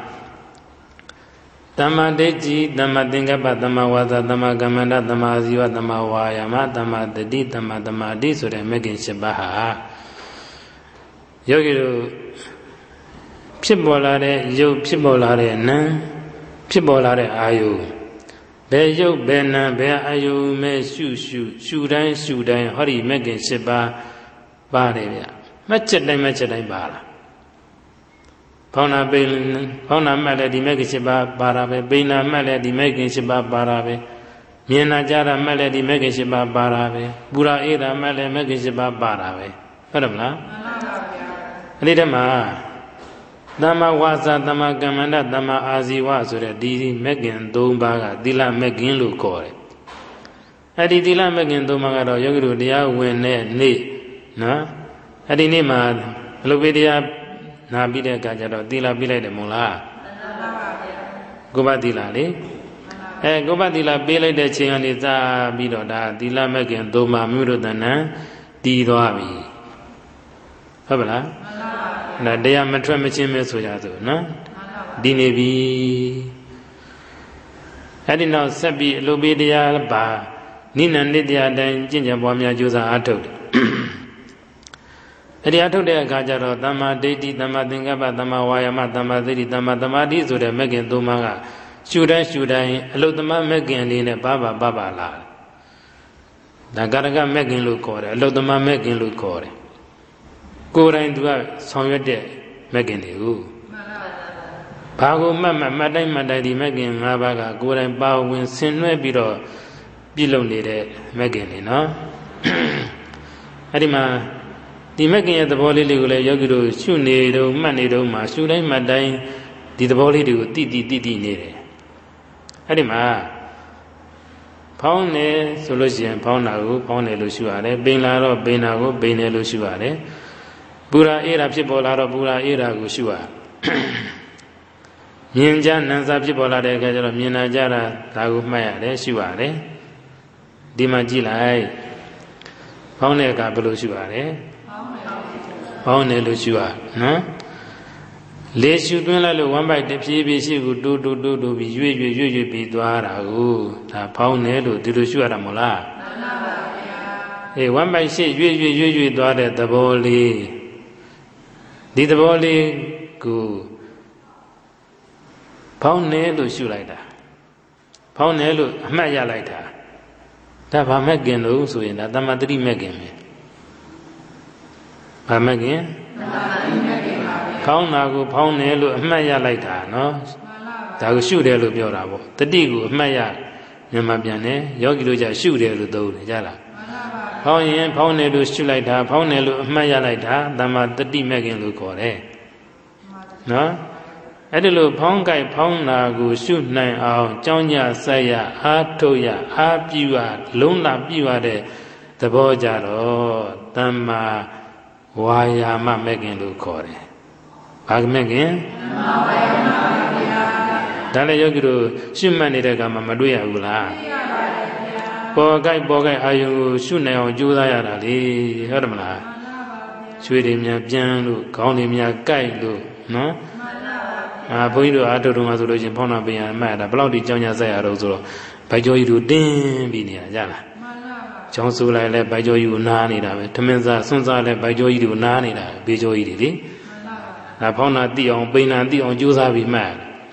သမ္မာဒိဋ္ဌိသမ္မာသင်္ကပ္ပသမ္မာဝါစာသမ္မာကမ္မန္တသမ္မာဇီဝသမ္မာဝါယာမသမ္မာတတိသမ္မာသမာဓိဆိုတဲ့မဂ္ဂင်7ပါးဟာယောဂီတို့ဖြစ်ပေါ်လာတဲ့ရုပ်ဖြစ်ပေါ်လာတဲ့နာမ်ဖြစ်ပေါ်လာတဲ့အာယုဘယ်ရုပ်ဘယ်နာမ်ဘယ်အာယုမဲ့ရှုတိုင်းဟောဒီမဂ္ဂင်7ပါးပါတယ်ဗျမှတ်ချက်တိုင်းပါလားဖောင်းနာမှတ်လည်းဒီမဂ္ဂင်7ပါးပါတာပဲပိဏာမှတ်လည်းဒီမဂ္ဂင်7ပါးပါတာပဲမြင်နာကြတာမှတ်လည်းဒီမဂ္ဂင်7ပါးပါတာပဲပူရာအေးတာမှတ်လည်းမဂ္ဂင်7ပါးပါတာပဲဟုတ်တယ်မလားမှန်ပါဗျာအဲ့ဒီတည်းမှာသမ္မာဝါစာသမ္မာကမ္မန္တသမ္မာအာဇီဝဆိုတဲ့ဒီမဂ္ဂင်3ပါးကသီလမဂ္ဂင်လို့ခေါ်တယ်အဲ့ဒီသီလမဂ္ဂင်3ပါးကတော့ယောဂီတို့တရားဝင်တဲ့နေ့နော်အဲ့ဒီနေ့မှာဘလို့ပဲတရားနာပြီးတဲ့အခါကျတော့သီလပြီးလိုက်တယ်မို့လားမှန်ပါဗျာကိုယ်ပါသီလလေကိုယ်ပါသီလပေးလိုက်တဲ့ချိန်ကနေစပြီးတော့ဒါသီလမဂ္ဂင်3ပါးမြို့တို့တဏ္ဍတည်သွားပြီဟုတ်ပါလားမှန်ပါဗျာဒါတရားမထွက်မချင်းပဲဆိုကြစို့နော်ဒီနေပြီအဲ့ဒီနောက်ဆက်ပြီးအလိုပေးတရားပါနိနန္ဒတရားတိုင်းကျင့်ကြံပွားများကြိုးစားအားထုတ်တယ်တရားထုတ်တဲ့အခါကျတော့သမ္မာဒိဋ္ဌိသမ္မာသင်္ကပ္ပသမ္မာဝါယာမသမ္မာသတိသမ္မာသမာဓိဆိုတဲ့မဂ္ဂင်3ပါးကရှုတိုင်းအလုတ္တမမဂ္ဂင်လေးနဲ့ပါလာဒါကာရကမဂ္ဂင်လို့ခေါ်တယ်အလုတ္တမမဂ္ဂင်လို့ခေါ်တယ်ကိုယ်တိုင်သူကဆောင်ရွက်တဲ့မဂ္ဂင်တွေကိုဘာကိုမှတ်တိုင်းဒီမဂ္ဂင်5ပါးကကိုယ်တိုင်ပါဝင်ဆင်နွှဲပြီးတော့ပြုလုပ်နေတဲ့မဂ္ဂင်တွေနော်အဲ့ဒီမှာဒီမဂ္ဂင်ရဲ့သဘောလေးတွေကိုလည်းယောဂီတို့ရှုနေတော့မှတ်နေတော့မှရှုတိုင်းမှတ်တိုင်းဒီသဘောလေးတွေကိုတိနေတယ်အဲ့ဒီမှာဖောင်းနေဆိုလို့ရှိရင်ဖောင်းတာကိုဖောင်းတယ်လို့ရှုရတယ်ပိန်လာတော့ပိန်တာကိုပိန်တယ်လို့ရှုရတယ်ပူရာအေးတာဖြစ်ပေါ်လာတော့ပူရာအေးတာကိုရှုရမြင်ကြနံစာဖြစ်ပေါ်လာတဲ့အခါကျတော့မြင်နာကြတာဒါကိုမှတ်ရတယ်ရှုရတယ်ဒီမှာကြည့်လိုက်ဖောင်းတဲ့အခါဘယ်လိုရှုရလဲဖောင်းတယ်လို့ရှုရနော်လေရှုသွင်းလိုက်လို့ဝမ်းပိုက်တဖြည်းဖြည်းရှိကိုတိုးပြီးရွေ့ပြီးသွားတာကိုဒါဖောင်းတယ်လို့ဒီလိုရှုရတာမဟုတ်လားမှန်ပါပါဗျာဝမ်းပိုက်ရှိရွေ့သွားတဲ့သဘောလေးဒီသဘောလေးကိုဖောင်းတယ်လို့ရှုလိုက်တာဖောင်းတယ်လို့အမှတ်ရလိုက်တာဒါဘာမဲ့ခင်လို့ဆိုရင်ဒါတမ္မာတတိမဲ့ခင်ပဲဘာမဲ့ခင်ဖောင်းတာကိုဖောင်းတယ်လို့အမှတ်ရလိုက်တာနော်ဒါကိုရှုတယ်လို့ပြောတာပေါ့တတိကိုအမှတ်ရမြန်မာပြန်တယ်ယောဂီတို့ကြရှုတယ်လို့သုံးတယ်ကြလားဖောင်းရင်ဖောင်းတယ်လို့ရှုလိုက်တာဖောင်းတယ်လို့အမှတ်ရလိုက်တာတမ္မာတတိမဲ့ခင်လို့ခေါ်တယ်နော်အဲ့ဒီလိုဖောင်းကြိုက်ဖောင်းတာကိုရှုနိုင်အောင်ကြောင်းကြဆက်ရအားထုတ်ရအားပြုရလုံးလာပြုရတဲ့သဘောကြတော့တမ္မာဝါယာမမဲ့ခင်လို့ခေါ်တယ်။ဘာမဲ့ခင်တမ္မာဝါယာမပါဗျာဒါလည်းယောဂီတို့ရှုမှတ်နေတဲ့အခါမှာမတွေ့ရဘူးလားတွေ့ရပါတယ်ဗျာပေါ်ကြိုက်အာယုကိုရှုနိုင်အောင်ကြိုးစားရတာလေဟုတ်တယ်မလားမှန်ပါပါဗျာချွေတွေများပြန်လို့ခေါင်းတွေများကြိုက်လို့နော်ဘုန်းကြီးတို့အားထုတ်တော့မှဆိုလို့ချင်းဖောင်းတာပင်ရမှတ်တာဘယ်လောက်ဒီကြောင်းညာဆက်ရတော့ဆိုတော့ဗိုက်ကြောကြီးတို့တင်းပြီးနေရကြလားမှန်ပါပါကြောင်းဆိုလိုက်လဲဗိုက်ကြောကြီးကိုနားနေတာပဲထမင်းစားစွန်းစားလဲဗိုက်ကြောကြီးကိုနားနေတာဘေးကြောကြီးတွေလေမှန်ပါပါဖောင်းတာတိအောင်ပိန်တာတိအောင်ကြိုးစားပြီးမှတ်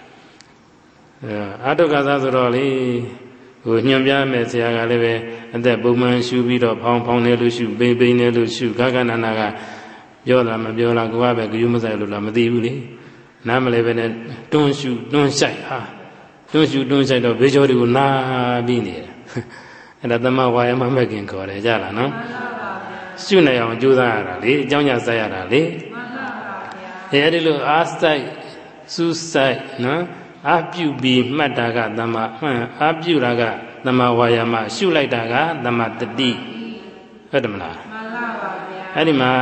အားထုတ်ကစားဆိုတော့လေဟိုညွှန်ပြမယ်ဆရာကလည်းပဲအသက်ပုံမှန်ရှူပြီးတော့ဖောင်းနေလို့ရှူပိန်နေလို့ရှူခနာနာကပြောတာမပြောလားကိုကပဲကြွမဆိုင်လို့လားမသိဘူးလေနားမလဲပဲနဲ့တွန်းရှူတွန်းဆိုင်ဟာတွန်းရှူတွန်းဆိုင်တော့ဘေးကျော်တွေကိုနားပြီးနေတယ်အဲ့ဒါသမဝါယမမဲ့ခင်ခေါ်တယ်ကြလားနော်ရှုနေအောင်ကြိုးစားရတာလေအကြောင်းညာဆက်ရတာလေအဲ့ဒီလိုအားဆိုင်စူးဆိုင်နော်အားပြုပြီးမှတ်တာကသမအားပြုတာကသမဝါယမရှုလိုက်တာကသမတတိဟုတ်တယ်မလားမှန်ပါပါဗျာအဲ့ဒီမှာ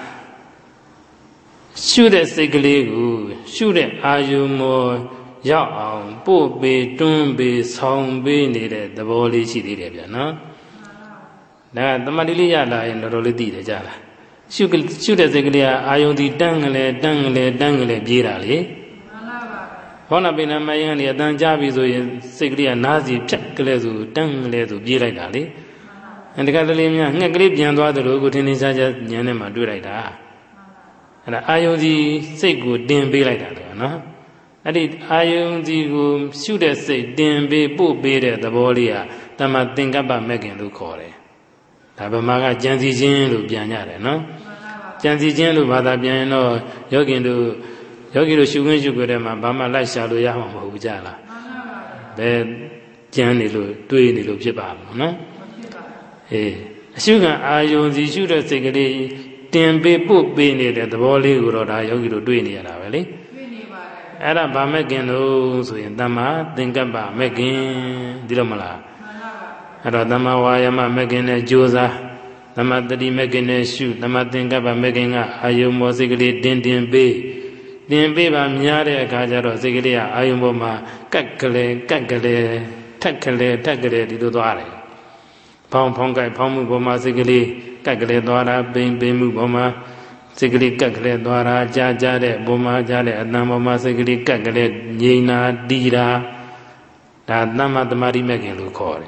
ရှုတဲ့စိတ်ကလေးကိုရှုတဲ့အာယုံမောရောက်အောင်ပို့ပေးတွန်းပေးဆောင်ပေးနေတဲ့သဘောလေးရှိသေးတယ်ဗျာနော်ဒါကတမတိလေးရလာရင်တော်တော်လေးသိတယ်ကြလားရှုတဲ့စိတ်ကလေးကအာယုံဒီတန်းကလေးပြေးတာလေဟောနာပိဏမယံလေအတန်ကြပြီဆိုရင်စိတ်ကလေးကနားစီဖြတ်ကလေးဆိုတန်းကလေးဆိုပြေးလိုက်တာလေတခါတလေများငှက်ကလေးပြန်သွားသလိုကိုထင်းထင်းရှားရှားဉာဏ်နဲ့မှတွေ့လိုက်တာအဲ့ဒါအာယုံစီစိတ်ကိုတင်ပေးလိုက်တာလေနော်အဲ့ဒီအာယုံစီကိုရှုတဲ့စိတ်တင်ပေးပို့ပေးတဲ့သဘောလေးဟာတမ္မာသင်္ကပ္ပမဲ့ခင်လို့ခေါ်တယ်ဒါဗမာကကြံစီခြင်းလို့ပြန်ကြတယ်နော်ကြံစီခြင်းလို့ဘာသာပြန်ရင်တော့ယောဂီတို့ရှုခွင့်ရှုကြတဲ့မှာဘာမှလိုက်ရှာလို့ရမှာမဟုတ်ဘူးကြလားဘယ်ကြံနေလို့တွေးနေလို့ဖြစ်ပါမှာနော်အရှုခံအာယုံစီရှုတဲ့စိတ်ကလေးတင်ပေးပို့ပေးနေတဲ့သဘောလေးကိုတော့ဒါယောဂီတို့တွေးနေရတာပဲလေတွေ့နေပါတယ်အဲ့ဒါဗာမဲ့ခင်လို့ဆိုရင်တမ္မာသင်္ကပ္ပမဲ့ခင်ဒီလိုမလားမှန်ပါပါအဲ့တော့တမ္မာဝါယမမဲ့ခင်နဲ့ကြိုးစားတမ္မာတတိမဲ့ခင်နဲ့ရှုတမ္မာသင်္ကပ္ပမဲ့ခင်ကအာယုံမောစိတ်ကလေးတင်ပေးပါများတဲ့အခါကျတော့စိတ်ကလေးကအာယုံပေါ်မှာကက်ကလေးထက်ကလေးဒီလိုသွားတယ်ဖောင်းကြိုက်ဖောင်းမှုပေါ်မှာစိတ်ကလေးကက်ကလေးသွားတာပိန်မှုပေါ်မှာစိတ်ကလေးကက်ကလေးသွားတာကြားတဲ့ပုံမှာကြားတဲ့အတန်ပေါ်မှာစိတ်ကလေးကက်ကလေးငြိမ်တာတီးတာဒါသမ္မာသမာဓိမဲ့ခင်လို့ခေါ်တယ်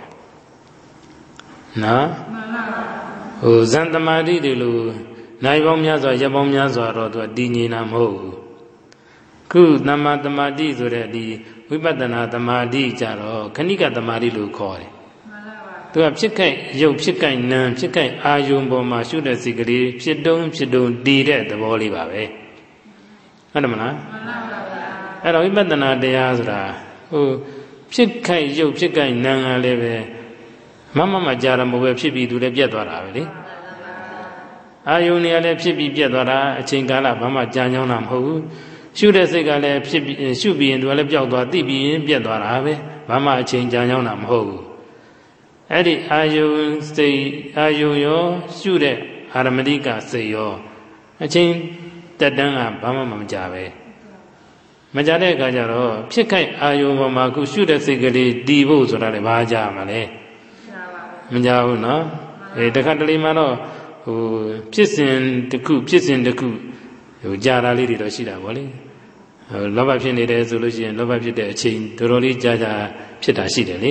နော်ဟိုဇန်သမာဓိတွေလို့နိုင်ပေါင်းများစွာရက်ပေါင်းများစွာတော့သူတည်ငြိမ်တာမဟုတ်ဘူးခုသမ္မာသမာဓိဆိုတဲ့ဒီဝိပဿနာသမာဓိကြတော့ခဏိကသမာဓိလို့ခေါ်တယ်သူကဖြစ်ခိုက်ရုပ်ဖြစ်ခိုက်နာမ်ဖြစ်ခိုက်အာယုံပေါ်မှာရှုတဲ့စိတ်ကလေးဖြစ်တုံတည်တဲ့သဘောလေးပါပဲဟုတ်တယ်မလားမှန်ပါဗျာအဲ့တော့ဝိပဿနာတရားဆိုတာဟိုဖြစ်ခိုက်ရုပ်ဖြစ်ခိုက်နာမ်ကလည်းပဲမကြာရမဟုတ်ပဲဖြစ်ပြီးသူလည်းပြတ်သွားတာပဲလေအာယုံတွေကလည်းဖြစ်ပြီးပြတ်သွားတာအချိန်ကာလဘာမှကြာညောင်းတာမဟုတ်ဘူးရှုတဲ့စိတ်ကလည်းဖြစ်ပြီးရှုပြီးရင်သူကလည်းပျောက်သွားသိပြီးရင်ပြတ်သွားတာပဲဘာမှအချိန်ကြာညောင်းတာမဟုတ်ဘူးအဲ့ဒီအာယုံစိတ်အာယုံရောရှုတဲ့အာရမဏိကစိတ်ရောအချိန်တက်တန်းကဘာမှမကြပဲမကြတဲ့အခါကျတော့ဖြစ်ခိုက်အာယုံပေါ်မှာခုရှုတဲ့စိတ်ကလေးတည်ဖို့ဆိုတာလည်းဘာကြမှာလဲမကြဘူးနော်တခါတလေမှတော့ဟိုဖြစ်စဉ်တစ်ခုဟိုကြာတာလေးတွေတော့ရှိတာဗောလေလောဘဖြစ်နေတယ်ဆိုလို့ရှိရင်လောဘဖြစ်တဲ့အချိန်တော်တော်လေးကြာကြာဖြစ်တာရှိတယ်လေ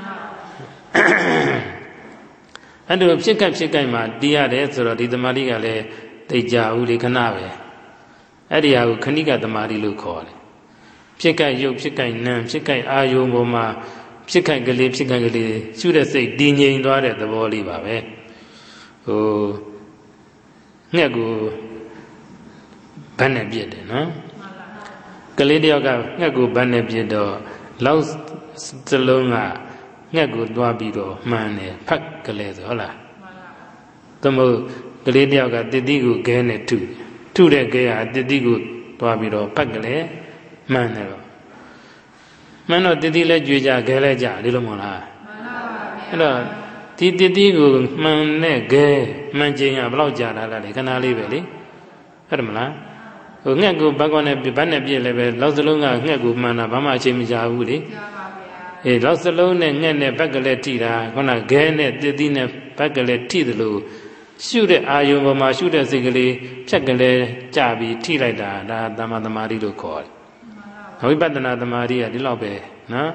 အဲ့ဒါဖြစ်ကြိုက်မှာတီးရတယ်ဆိုတော့ဒီသမာဓိကလည်းသိကြဘူးလေခဏပဲအဲ့ဒီဟာကိုခဏိကသမာဓိလို့ခေါ်တယ်ဖြစ်ကြိုက်ရုပ်ဖြစ်ကြိုက်နာမ်ဖြစ်ကြိုက်အာယုံပေါ်မှာဖြစ်ကြိုက်ကလေးရှုတဲ့စိတ်တည်ငြိမ်သွားတဲ့သဘောလေးပါပဲငှက်ကိုဗတ်နဲ့ပြစ်တယ်နော်ကလေးတယောက်ကငှက်ကိုဗတ်နဲ့ပြစ်တော့လောက်စလုံးကငှက်ကိုတွားပြီးတော့မှန်တယ်ဖတ်ကလေးဆိုဟုတ်လားသမုတ်ကလေးတယောက်ကတစ်တိကိုခဲနဲ့ထုတဲ့ခဲဟာတစ်တိကိုတွားပြီးတော့ဖတ်ကလေးမှန်တယ်တော့မှန်တော့တစ်တိလည်းကြွေကြခဲလည်းကြဒီလိုမဟုတ်လားမှန်ပါဗျာအဲ့တော့ဒီတစ်တိကိုမှန်နဲ့ခဲမှန်ခြင်းကဘယ်လောက်ကြာတာလဲခဏလေးပဲလေဟုတ်တယ်မလားငှက်ကိုဘက်နဲ့ပြည့်လည်းပဲလောက်စလုံးကငှက်ကိုမှန်တာဘာမှအချိန်မကြာဘူးလေလောက်စလုံးနဲ့ငှက်နဲ့ဘက်ကလေးထိတာခုနခဲနဲ့တစ်တိနဲ့ဘက်ကလေးထိသလိုရှုတဲ့အာယုံပေါ်မှာရှုတဲ့စိတ်ကလေးဖြက်ကလေးကြာပြီးထိလိုက်တာဒါသမ္မာသမာဓိလို့ခေါ်တယ်ဝိပဿနာသမာဓိကဒီလောက်ပဲနော်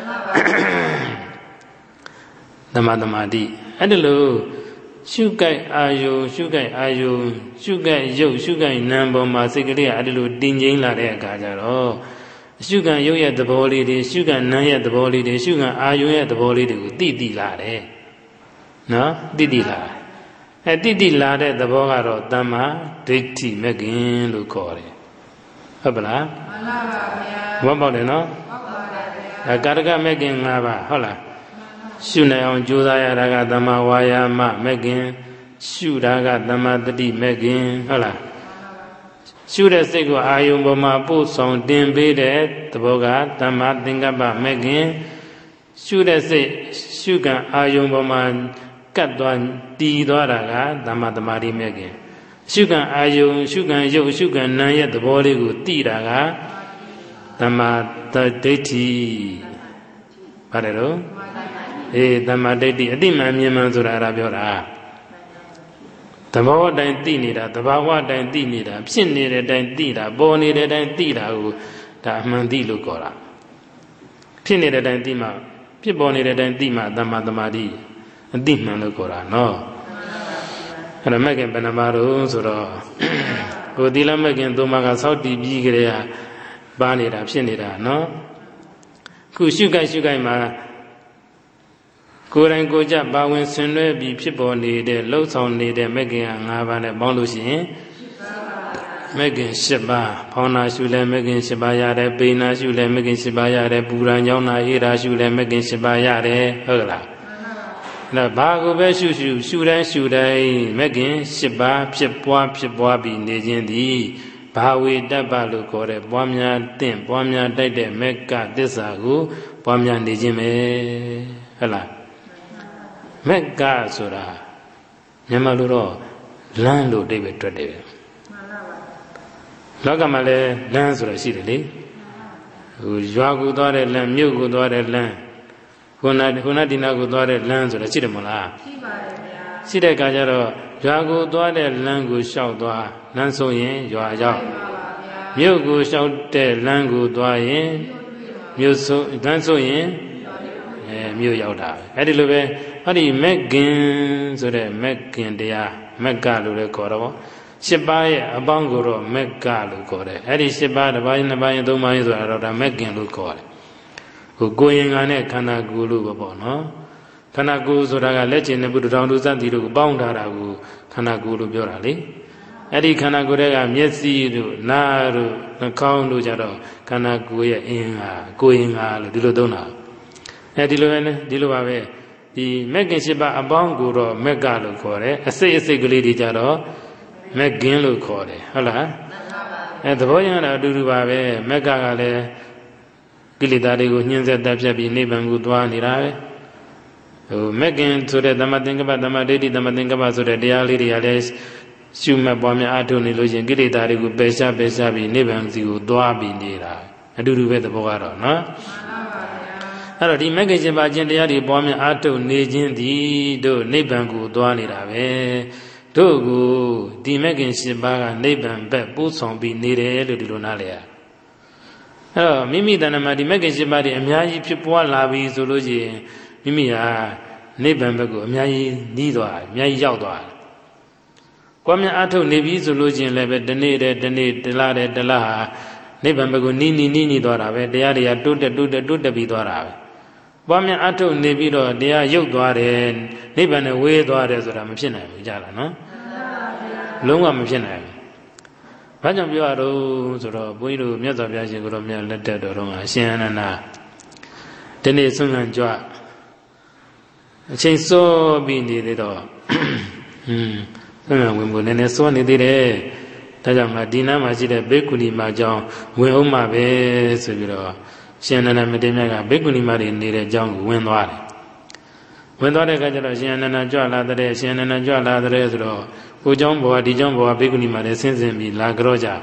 သမ္မာသမာဓိအဲ့ဒါလို့ရှုကြိုက်အာယုံရှုကြိုက်ရုပ်ရှုကြိုက်နာမ်ပေါ်မှာစိတ်ကလေးကအဲ့ဒါလို့တင်ငိမ့်လာတဲ့အခါကျတော့ရှုကံရုပ်ရဲ့သဘောလေးတွေရှုကံနာမ်ရဲ့သဘောလေးတွေရှုကံအာယုံရဲ့သဘောလေးတွေကိုသိလာတယ်နော်သိလာသိလာတဲ့သဘောကတော့တမ္မာဒိဋ္ဌိမဂ္ဂင်လို့ခေါ်တယ်ဟုတ်ပလားမှန်ပါဗျာဘောပေါက်တယ်နော်ဟုတ်ပါဗျာကာရကမဂ္ဂင်၅ပါးဟုတ်လားရှုနိုင်အောင်ကြိုးစားရတာကသမ္မာဝါယာမမဂ္ဂင်ရှုတာကသမ္မာတတိမဂ္ဂင်ဟုတ်လားရှုတဲ့စိတ်ကိုအာယုံပေါ်မှာပို့ဆောင်တင်ပေးတဲ့သဘောကသမ္မာသင်္ကပ္ပမဂ္ဂင်ရှုတဲ့စိတ်ရှုကံအာယုံပေါ်မှာကတ်သွားတည်သွားတာကသမ္မာသမာဓိမဂ္ဂင်ရှုကံအာယုံရှုကံရုပ်ရှုကံနာမ်ရဲ့သဘောလေးကိုသိတာကသမ္မာဒိဋ္ဌိပါတယ်တော့သမ္မာဒိဋ္ဌိအတိမှန်မြင်မှန်ဆိုတာအဲ့ဒါပြောတာသဘောအတိုင်းသိနေတာသဘာဝအတိုင်းသိနေတာဖြစ်နေတဲ့အတိုင်းသိတာပေါ်နေတဲ့အတိုင်းသိတာကိုဒါအမှန်သိလို့ခေါ်တာဖြစ်နေတဲ့အတိုင်းသိမှဖြစ်ပေါ်နေတဲ့အတိုင်းသိမှသမ္မာသမာဓိအတိမှန်လို့ခေါ်တာနော်အဲ့ဒါမဂ္ဂင်ဘယ်နှပါတော့ဆိုတော့ဟိုသီလမဂ္ဂင်သုံးပါးကစောင့်တည်ပြီးကြတဲ့ဟာပါနေတာဖြစ်နေတာနော်ခုရှုကြိုက်မှာကိုယ်တိုင်ကိုယ်ကြပါဝင်ဆင်နွှဲပြီးဖြစ်ပေါ်နေတဲ့လှုပ်ဆောင်နေတဲ့မဂ္ဂင်၅ပါးနဲ့ပေါင်းလို့ရှိရင်မဂ္ဂင်၈ပါးဖောင်းနာရှုလဲမဂ္ဂင်၈ပါးရတယ်ပိန်နာရှုလဲမဂ္ဂင်၈ပါးရတယ်ပူရန်ကြောင်းနာအေးရာရှုလဲမဂ္ဂင်၈ပါးရတယ်ဟုတ်ကလားအဲ့ဘာကိုပဲရှုတိုင်းမဂ္ဂင်၈ပါးဖြစ်ပွားပြီးနေခြင်းသည်ဘာဝေတ္တပလို့ခေါ်တဲ့ပွားများတိုက်တဲ့မဂ္ဂသစ္စာကိုပွားများနေခြင်းပဲဟုတ်လားမဂ္ဂဆိုတာမြန်မာလိုတော့လမ်းလို့အဓိပ္ပာယ်တွက်တယ်ပဲလောကမှာလည်းလမ်းဆိုတာရှိတယ်လေဟိုရွာကိုသွားတဲ့လမ်းမြို့ကိုသွားတဲ့လမ်းခုနဒီနာကိုသွားတဲ့လမ်းဆိုတာရှိတယ်မဟုတ်လားရှိပါတယ်ဗျာရှိတဲ့အခါကျတော့ရွာကိုသွားတဲ့လမ်းကိုလျှောက်သွားလမ်းဆိုရင်ရွာရောက်မြို့ကိုလျှောက်တဲ့လမ်းကိုသွားရင်မြို့ဆိုလမ်းဆိုရင်မြို့ရောက်တာပဲအဲ့ဒီလိုပဲဟောဒီမဂ္ဂင်ဆိုတဲ့မဂ္ဂင်တရားမဂ္ဂလို့လည်းခေါ်တော့၈ပါးရဲ့အပေါင်းကိုတော့မဂ္ဂလို့ခေါ်တယ်အဲ့ဒီ၈ပါးတစ်ပါးနှစ်ပါးသုံးပါးဆိုတာတော့ဒါမဂ္ဂင်လို့ခေါ်တယ်ဟိုကိုယ်ရင်္ဂါနဲ့ခန္ဓာကိုယ်လို့ပဲပေါ့နော်ခန္ဓာကိုယ်ဆိုတာကလက်ကျင်နဲ့ဘုဒ္ဓတောင်သူစသည်တို့ပေါင်းထားတာကိုခန္ဓာကိုယ်လို့ပြောတာလေအဲ့ဒီခန္ဓာကိုယ်တွေကမျက်စိတို့နားတို့နှာခေါင်းတို့ကြတော့ခန္ဓာကိုယ်ရဲ့အင်္ဂါကိုယ်အင်္ဂါလို့ဒီလိုသုံးတာဒီလိုပဲနဲ့ဒီလိုပါပဲဒီမဂ္ဂင်၈ပါးအပေါင်းကိုတော့မဂ္ဂလို့ခေါ်တယ်အစိတ်ကလေးတွေကြတော့မဂ္ဂင်လို့ခေါ်တယ်ဟုတ်လားသဘောရတာအတူတူပါပဲမဂ္ဂကလည်းကိလေသာတွေကိုညှင်းဆဲတပ်ဖြတ်ပြီးနိဗ္ဗာန်ကိုသွားနေတာပဲဟိုမဂ္ဂင်ဆိုတဲ့သမ္မာသင်္ကပ္ပသမ္မာဒိဋ္ဌိသမ္မာသင်္ကပ္ပဆိုတဲ့တရားလေးတွေကလည်းရှုမှတ်ပွားများအားထုတ်နေလို့ရှိရင်ကိလေသာတွေကိုပယ်ရှားပြီးနိဗ္ဗာန်စီကိုသွားပြီးနေတာအတူတူပဲသဘောကတော့နော်အဲ့တော့ဒီမဂ္ဂင်၈ပါးကျင့်တရားတွေပွားများအားထုတ်နေခြင်းသည်တို့နိဗ္ဗာန်ကိုသွားနေတာပဲတို့ကိုဒီမဂ္ဂင်၈ပါးကနိဗ္ဗာန်ဘက်ပို့ဆောင်ပြီးနေတယ်လို့ဒီလိုနားလည်ရမိမိတဏ္ဍမှာဒီမဂ္ဂင်7ပါးတွေအများကြီးဖြစ်ပွားလာပြီဆိုလို့ရှိရင်မိမိဟာနိဗ္ဗာန်ဘက်ကိုအများကြီးနီးသွားတယ်အများကြီးရောက်သွားတယ်။ကိုယ်များအထုတ်နေပြီဆိုလို့ရှိရင်လည်းပဲဒီနေ့တည်းဒီနေ့တလားတည်းတလားဟာနိဗ္ဗာန်ဘက်ကိုနီးသွားတာပဲတရားတွေကတိုးတက်ပြီးသွားတာပဲ။ပွားများအထုတ်နေပြီးတော့တရားရုပ်သွားတယ်နိဗ္ဗာန်နဲ့ဝေးသွားတယ်ဆိုတာမဖြစ်နိုင်ဘူးကြလားနော်။လုံးဝမဖြစ်နိုင်ဘူး။ဘာကြောင့်ပြောရတော့ဆိုတော့ဘုန်းကြီးတို့မြတ်စွာဘုရားရှင်ကိုယ်တော်မြတ်လက်ထက်တော်ကအရှင်အနန္ဒာဒီနေ့ဆုံးခံကြွအချိန်စောပြီးနေသေးတော့ဆုံးခံဝင်ဖို့နည်းနည်းစောနေသေးတယ်ဒါကြောင့်ငါဒီနားမှာရှိတဲ့ဘေကုဏီမအကြောင်းဝင်အောင်မှာပဲဆိုပြီးတော့ရှင်အနန္ဒာမထေရမြတ်ကဘေကုဏီမတွေနေတဲ့အကြောင်းကိုဝင်သွားတယ်ဝင်သွားတဲ့အခါကျတော့ရှင်အနန္ဒာကြွလာတဲ့ရှင်အနန္ဒာကြွလာတဲ့ဆိုတော့ဟိုเจ้าဘဝဒီเจ้าဘဝဘေကုဏီမတွေဆင်းပြီးလာကြောကြ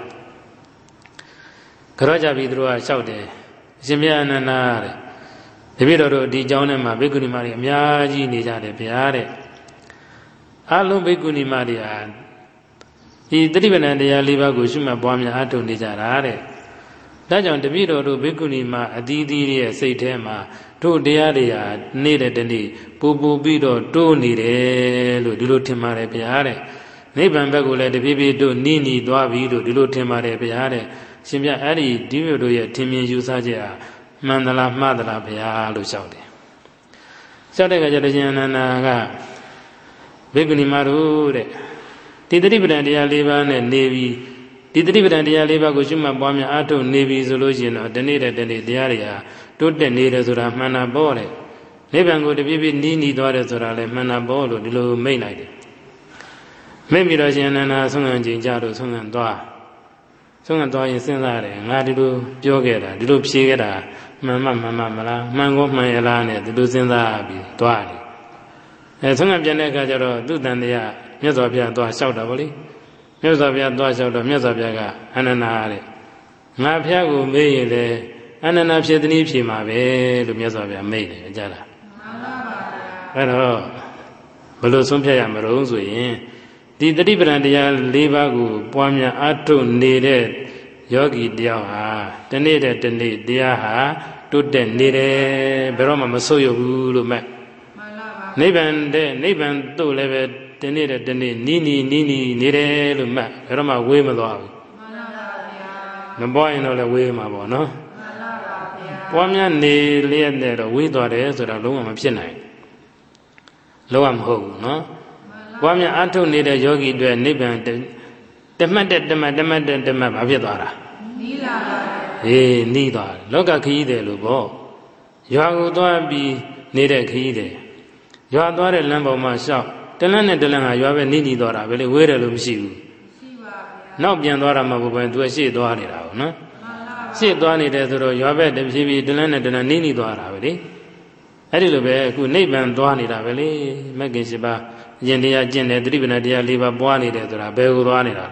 ပြီးသူတို့ကလျှောက်တယ်အရှင်မြတ်အနန္ဒာတဲ့တပည့်တော်တို့ဒီเจ้าနဲ့မှာဘေကုဏီမတွေအများကြီးနေကြတယ်ဗျာတဲ့အလုံးဘေကုဏီမတွေဟာဒီသတိပဋ္ဌာန်တရား၄ပါးကိုရှုမှတ်ပွားများအားထုတ်နေကြတာတဲ့ဒါကြောင့်တပည့်တော်တို့ဘေကုဏီမအသီးသီးရဲ့စိတ်ထဲမှာတို့တရားတွေဟာနေတဲ့တနေ့ပူပြီးတော့တိုးနေတယ်လို့ဒီလိုထင်ပါတယ်ဗျာတဲ့နိဗ္ဗာန်ဘက်ကိုလည်းတပြေးပြေးတို့နီးသွားပြီလို့ဒီလိုထင်ပါတယ်ဗျာတဲ့ရှင်ပြအဲ့ဒီဒီမျိုးတို့ရဲ့ထင်မြင်ယူဆချက်ဟာမှန်သလားမှားသလားဗျာလို့လျှောက်တယ်လျှောက်တဲ့အခါကျတော့ရှင်အနန္ဒာကဘေကုဏီမတို့တဲ့ဒီသတိပဋ္ဌာန်တရား၄ပါးနဲ့နေပြီးဒီသတိပဋ္ဌာန်တရား၄ပါးကိုရှုမှတ်ပွားများအားထုတ်နေပြီဆိုလို့ရှိရင်တော့ဒီနေ့တဲ့ဒီနေ့တရားတွေဟာတိုးတက်နေတယ်ဆိုတာမှန်တာပေါ့တဲ့နိဗ္ဗာန်ကိုတပြေးပြေးနီးသွားတယ်ဆိုတာလည်းမှန်တာပေါ့လို့ဒီလိုမိတ်လိုက်တယ်မိတ်ပြီးတော့ရှင်အနန္ဒာဆုံးခံခြင်းကြတော့ဆုံးခံသွားရင်စဉ်းစားတယ်ငါဒီလိုပြောခဲ့တာဒီလိုဖြေခဲ့တာမှန်မလားမှန်ကောမှန်ရလားနဲ့ဒီလိုစဉ်းစားပြီးသွားတယ်ဆုံးခံပြန်တဲ့အခါကျတော့သူ့တန်တရားမြတ်စွာဘုရားသွားလျှောက်တာဗောလေမြတ်စွာဘုရားသွားလျှောက်တော့မြတ်စွာဘုရားကအနန္ဒာတဲ့ငါဘုရားကိုမေးရင်လေအနန္ဒာဖြစ်သည်ဖြေမှာပဲလို့မြတ်စွာဘုရားမိတ်တယ်ကြားလားမှန်ပါပါအဲ့တော့ဘယ်လိုဆုံးဖြတ်ရမလို့ဆိုရင်ဒီတတိပဒံတရား၄ပါးကိုပွားများအားထုတ်နေတဲ့ယောဂီတယောက်ဟာတနေ့တဲ့တနေ့တရားဟာတိုးတက်နေတယ်ဘယ်တော့မှမဆုတ်ရဘူးလို့မှတ်မှန်ပါပါနိဗ္ဗာန်တို့လည်းပဲတနေ့တဲ့တနေ့နီးနေတယ်လို့မှတ်ဘယ်တော့မှဝေးမသွားဘူးမှန်ပါပါဗျာမပွားရင်တော့လည်းဝေးမှာပေါ့နော်မှန်ပါပါဗျာပွားများနေလျက်နဲ့တော့ဝေးသွားတယ်ဆိုတော့လုံးဝမဖြစ်နိုင်လုံးဝမဟုတ်ဘူးနော်ပွားများအားထုတ်နေတဲ့ယောဂီတွေနိဗ္ဗာန်တမတ်ဘာဖြစ်သွားတာနီးလာပါတယ်နီးသွားတယ်လောကခရီးတယ်လို့ပေါ့ရွာကိုသွားပြီးနေတဲ့ခရီးတယ်ရွာသွားတဲ့လမ်းပေါ်မှာရှောက်တလန်းနဲ့တလန်းကရွာပဲနီးသွားတာပဲလေဝေးတယ်လို့မရှိဘူးရှိပါဗျာနောက်ပြန်သွားတာမှဘယ်သူကရှေ့သွားနေတာပေါ့နော်ရှေ့သွားနေတယ်ဆိုတော့ရွာပဲတဖြည်းဖြည်းတလန်းနဲ့တလန်းနီးသွားတာပဲလေအဲ့ဒီလိုပဲအခုနိဗ္ဗာန်သွားနေတာပဲလေမဂ္ဂင်7ပါးအကျင့်တရားကျင့်တယ်သတိပဋ္ဌာန်တရား၄ပါးပွားနေတယ်ဆိုတာဘယ်ကိုသွားနေတာ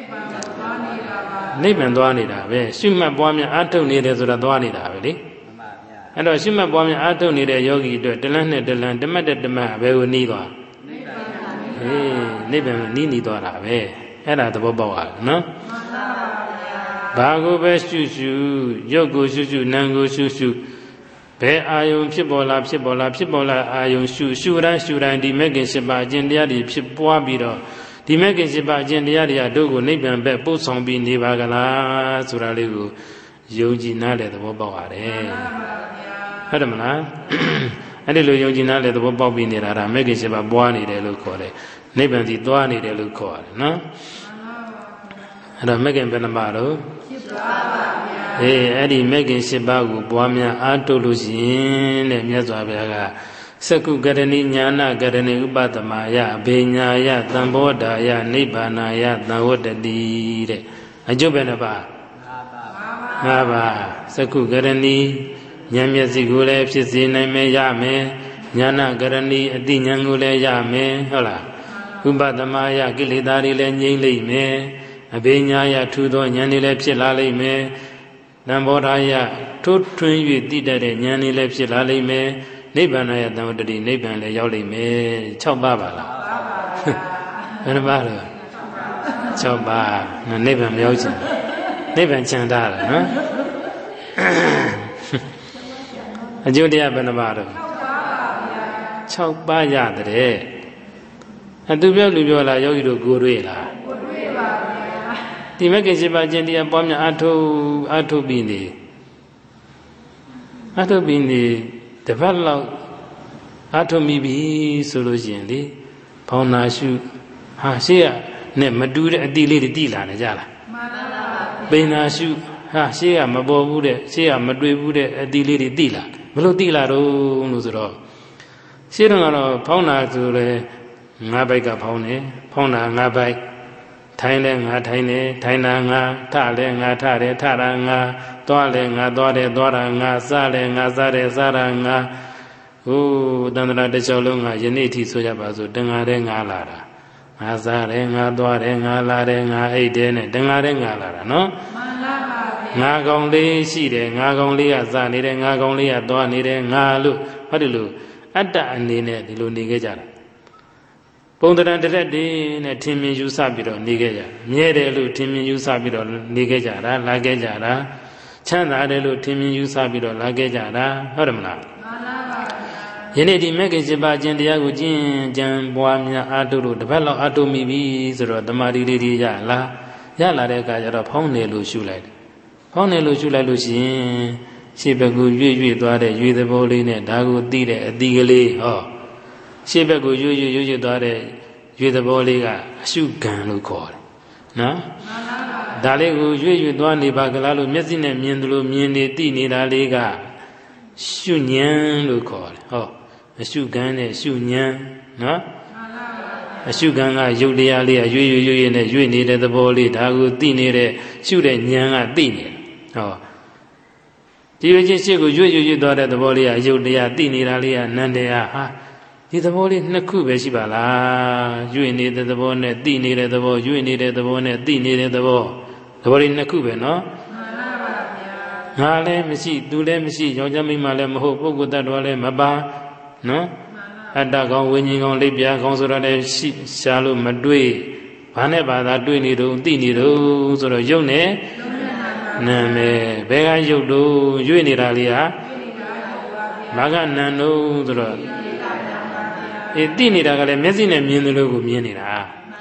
နိဗ္ဗာန်သွားနေတာပဲရှုမှတ်ပွားများအားထုတ်နေတယ်ဆိုတာသွားနေတာပဲလေအဲ့တော့ရှုမှတ်ပွားများအားထုတ်နေတဲ့ယောဂီအတွက်တလန်းနဲ့တလန်းတမတ်ဘယ်ကိုနီးသွားနိဗ္ဗာန်နီးသွားတာပဲအဲ့ဒါသဘောပေါက်ပါနော်ဘာကိုပဲရှုရုပ်ကိုရှုနာမ်ကိုရှုဘယ်အာယုံဖြစ်ပေါ်လာအာယုံရှုတိုင်းဒီမဂ္ဂင်7ပါးအကျင့်တရားတွေဖြစ်ပွားပြီးတော့ဒီမဂ္ဂင်7ပါးအကျင့်တရားတွေကတို့ကိုနိဗ္ဗာန်ဘက်ပို့ဆောင်ပြီးနေပါကလားဆိုတာလေးကိုယုံကြည်နားလည်သဘောပေါက်ရတယ်ဟုတ်တယ်မလားအဲ့ဒီလိုယုံကြည်နားလည်သဘောပေါက်ပြီးနေတာဒါမဂ္ဂင်7ပါးပွားနေတယ်လို့ခေါ်တယ်နိဗ္ဗာန်စီသွားနေတယ်လို့ခေါ်ရတယ်နော်အဲ့တော့မဂ္ဂင်ဘယ်နှပါတော့7ပါးပါဗျာအဲ့ဒီမဂ္ဂင်7ပါးကိုပွားများအားထုတ်လို့ရှိရင်တဲ့မြတ်စွာဘုရားကသကုကရဏိညာနာကရဏိဥပဒမာယအဘေညာယသံဘောဓာယနိဗ္ဗာနာယသံဝတ္တတိတဲ့အကျုပ်ပဲနှပါ၅ပါးသကုကရဏိဉာဏ်မျက်စိကိုလည်းဖြစ်စေနိုင်မယ်ရမယ်ညာနာကရဏိအတိဉာဏ်ကိုလည်းရမယ်ဟုတ်လားဥပဒမာယကိလေသာတွေလည်းငြိမ့်လိမ့်မယ်အဘေညာယထူသောဉာဏ်တွေလည်းဖြစ်လာလိမ့်မယ်သံဘောဓာယထိုးထွင်း၍တည်တတ်တဲ့ဉာဏ်တွေလည်းဖြစ်လာလိမ့်မယ်နိဗ္ဗာန်ရဲ့သံဝတ္တိနိဗ္ဗာန်လည်းရောက်လိမ့်မယ်6ပါးပါလားဘယ်နှပါးလဲ6ပါးနိဗ္ဗာန်မရောက်ချင်နိဗ္ဗာန်ချမ်းသာတယ်နော်အကျိုးတရားဘယ်နှပါတော့6ပါးရတယ်သူပြောလူပြောလားယောဂီတို့ကိုတွေ့လားကိုတွေ့ပါဗျာဒီမဂ္ဂင်7ပါးကျင့်တရားပွားများအထုပြီးနေတပတ်လောက်အထုမိပြီဆိုလို့ရှိရင်လေဖောင်းနာရှုဟာရှေ့ကနဲ့မတူတဲ့အတိလေးတွေတိလာနေကြလားမှန်ပါပါပိန်နာရှုဟာရှေ့ကမပေါ်ဘူးတဲ့ရှေ့ကမတွေ့ဘူးတဲ့အတိလေးတွေတိလာဘလို့တိလာတော့လို့ဆိုတော့ရှေ့တော့ကတော့ဖောင်းနာဆိုလဲ5ဘိုက်ကဖောင်းတယ်ဖောင်းနာ5ဘိုက်ထိုင်လဲ5ထိုင်တယ်ထိုင်တာ5ထလဲ5ထတယ်ထတာ5သွားလဲ5သွားတယ်သွားတာ5စားလဲ5စားတယ်စားတာ5ဟိုတန္တရာတစ်ချောင်းလုံးယနေ့ထိဆိုရပါစို့တန်ဃာတဲ့5လာတာ5စားတယ်5သွားတယ်5လာတယ်5အိတ်တယ်နဲ့တန်ဃာတဲ့5လာတာနော်မှန်ပါပါ5ကောင်လေးရှိတယ်5ကောင်လေးကစားနေတယ်5ကောင်လေးကသွားနေတယ်5လို့ဟောဒီလိုအတ္တအနေနဲ့ဒီလိုနေခဲ့ကြတာပုံတရံတရက်တည်းနဲ့ထင်မြင်ယူဆပြီးတော့နေခဲ့ကြမြဲတယ်လို့ထင်မြင်ယူဆပြီးတော့နေခဲ့ကြတာလာခဲ့ကြတာချမ်းသာတယ်လို့ထင်မြင်ယူဆပြီးတော့လာခဲ့ကြတာဟုတ်တယ်မလားမှန်ပါပါယနေ့ဒီမဂ္ဂင်7ပါးကျင့်တရားကိုကျင့်ကြံပွားများအားထုတ်လို့တစ်ပတ်လောက်အားထုတ်မိပြီဆိုတော့တမာတိလေးတွေရလာတဲ့အခါကျတော့ဖောင်းနေလို့ရှုလိုက်တယ်ဖောင်းနေလို့ရှုလိုက်လို့ရှိရင်ရှေ့ဘက်ကိုရွေ့သွားတဲ့ရွေသဘောလေးနဲ့ဒါကိုသိတဲ့အတိကလေးဟောရှေ့ဘက်ကိုရွေ့သွားတဲ့ရွေသဘောလေးကအရှုခံလို့ခေါ်တယ်နော်ဒါလေးကိုရွေ့သွားနေပါကလားလို့မျက်စိနဲ့မြင်သလိုမြင်နေသိနေတာလေးကရှုဉဏ်လို့ခေါ်တယ်ဟောအရှုခံနဲ့ရှုဉဏ်နော်အရှုခံကရုပ်တရားလေးကရွေ့နဲ့ရွေ့နေတဲ့သဘောလေးဒါကိုသိနေတဲ့ရှုတဲ့ဉာဏ်ကသိနေတယ်ဟောဒီဝိချင်းရှိကိုရွေ့သွားတဲ့သဘောလေးကရုပ်တရားသိနေတာလေးကနန္တရားဟာဒီသဘောလေးနှစ်ခုပဲရှိပါလားရွေ့နေတဲ့သဘောနဲ့သိနေတဲ့သဘောရွေ့နေတဲ့သဘောနဲ့သိနေတဲ့သဘောလေးနှစ်ခုပဲနော်ငါလည်းမရှိသူလည်းမရှိယောက်ျားမိန်းမလည်းမဟုတ်ပုဂ္ဂိုလ်တ attva လည်းမပါနော်အတ္တကောင်ဝိညာဉ်ကောင်လက်ပြားကောင်ဆိုတော့လည်းရှားလို့မတွေ့ဘာနဲ့ဘာသာတွေ့နေတော့သိနေတော့ဆိုတော့ယုတ်နဲ့နာမည်ဘယ်ကယုတ်တော့ရွေ့နေတာလေးဟာဘာကနံတော့ဆိုတော့သိနေတာကလည်းမျက်စိနဲ့မြင်တယ်လို့ကိုမြင်နေတာ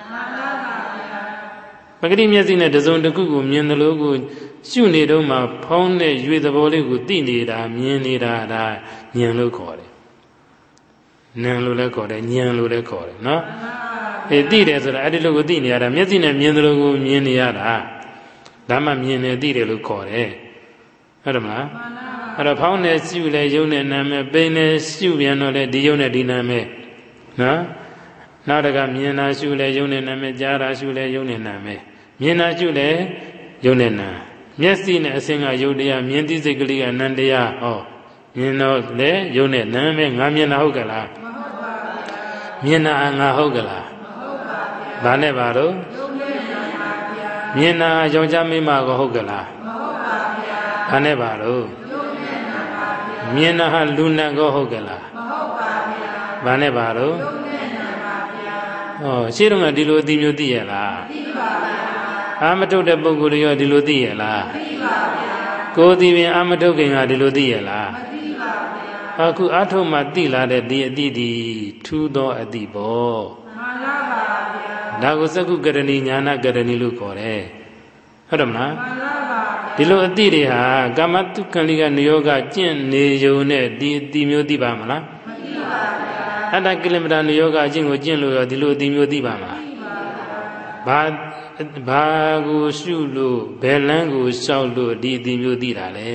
ပဂတိမျက်စိနဲ့တစုံတစ်ခုကိုမြင်တယ်လို့ကိုရှုနေတော့မှဖောင်းတဲ့ရွေသဘောလေးကိုသိနေတာမြင်နေတာဒါဉာဏ်လို့ခေါ်တယ်ဉာဏ်လို့လည်းခေါ်တယ်ဉာဏ်လို့လည်းခေါ်တယ်နော်သိတယ်ဆိုတာအဲ့ဒီလိုကိုသိနေရတာမျက်စိနဲ့မြင်တယ်လို့ကိုမြင်နေရတာဒါမှမြင်နေသိတယ်လို့ခေါ်တယ်ဟုတ်တယ်မလားအဲ့တော့ဖောင်းနေရှုလဲယုံနဲ့နာမည်ပိန်နေရှုပြန်တော့လေဒီယုံနဲ့ဒီနာမည်နော်နောက်တကမြင်တာရှုလဲယုံနဲ့နာမည်ကြားတာရှုလဲယုံနဲ့နာမည်မြင်တာရှုလဲယုံနဲ့နာမျက်စိနဲ့အစင်းကယုတ်တရားမြင်သိစိတ်ကလေးကနန္တရားဟောမြင်တော့လေယုံနဲ့နာမည်ငါမြင်တာဟုတ်ကလားမဟုတ်ပါဘူးမြင်တာငါဟုတ်ကလားမဟုတ်ပါဘူးဘာနဲ့ပါတော့ယုံနဲ့နာပါဗျာမြင်တာယောက်ျားမိန်းမကိုဟုတ်ကလားမဟုတ်ပါဗျာဘာနဲ့ပါတော့ယုံနဲ့နာပါဗျာမြင်တာဟာလူနတ်ကိုဟုတ်ကလားမဟုတ်ပါဗျာဘာနဲ့ပါတော့ယုံနဲ့နာပါဗျာဟောရှင်းတော့ကဒီလိုအသိမျိုးသိရလားသိပါဗျာအာမထုတ်တဲ့ပုဂ္ဂိုလ်ရောဒီလိုသိရလားမသိပါဗျာကိုယ်သိပင်အာမထုတ်ခင်ကဒီလိုသိရလားမသိပါဗျာအခုအထုတ်မှသိလာတဲ့ဒီအတိဒီထူးသောအတိပေါ့မှန်ပါပါဗျာဒါကိုသက္ကုကရဏီညာနာကရဏီလို့ခေါ်တယ်ဟုတ်တယ်မလားမှန်ပါပါဒီလိုအတိတွေဟာကာမတုခံလိကနိယောဂကျင့်နေုံနဲ့ဒီအတိမျိုးသိပါမလားမသိပါဗျာအတ္တကိလမတာနိယောဂအကျင့်ကိုကျင့်လို့ရောဒီလိုအတိမျိုးသိပါမလားသိပါဗျာဘာကိုရှုလို့ဘယ်လန်းကိုလျှောက်လို့ဒီအတိမျိုးသိတာလဲ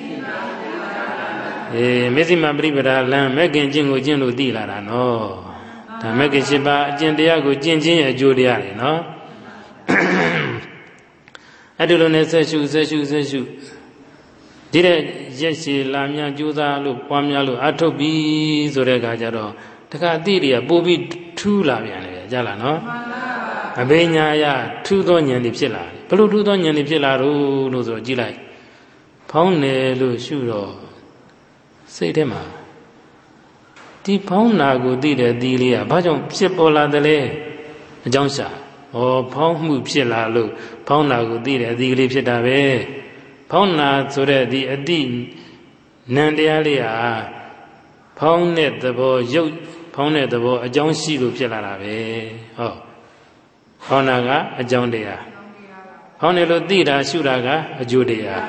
မဇ္ဈိမပရိပဒါလမ်းမဂ္ဂင်ကျင့်ကိုကျင့်လို့သိလာတာနော်ဒါမဂ္ဂင်7ပါးအကျင့်တရားကိုကျင့်ခြင်းရဲ့အကျိုးတရားတွေနော်အဲ့ဒီလိုနဲ့ဆက်ရှုဒီတဲ့ရက်ရှည်လာများကြိုးစားလို့ပွားများလို့အထုတ်ပြီးဆိုတဲ့အခါကျတော့တခါအတိတွေကပို့ပြီးထူးလာပြန်တယ်ကြားလားနော်အဘိညာယထူးသောဉာဏ်တွေဖြစ်လာတယ်ဘလို့ထူးသောဉာဏ်တွေဖြစ်လာလို့ဆိုတော့ကြည့်လိုက်ဖောင်းတယ်လို့ရှုတော့စိတ်ထဲမှာဒီဖောင်းနာကိုသိတဲ့ဒီလေးကဘာကြောင့်ဖြစ်ပေါ်လာတယ်လဲအကြောင်းရှာဖောင်းမှုဖြစ်လာလို့ဖောင်းနာကိုသိတဲ့ဒီလေးဖြစ်တာပဲဖဖောင်းနာဆိုတဲ့ဒီအတိနံတရားလေးဟာဖောင်းတဲ့သဘောရုပ်ဖောင်းတဲ့သဘောအကြောင်းရှိလို့ဖြစ်လာတာပဲဟောဖောင်းနာကအကြောင်းတရားဖောင်းတယ်လို့သိတာရှုတာကအကျိုးတရား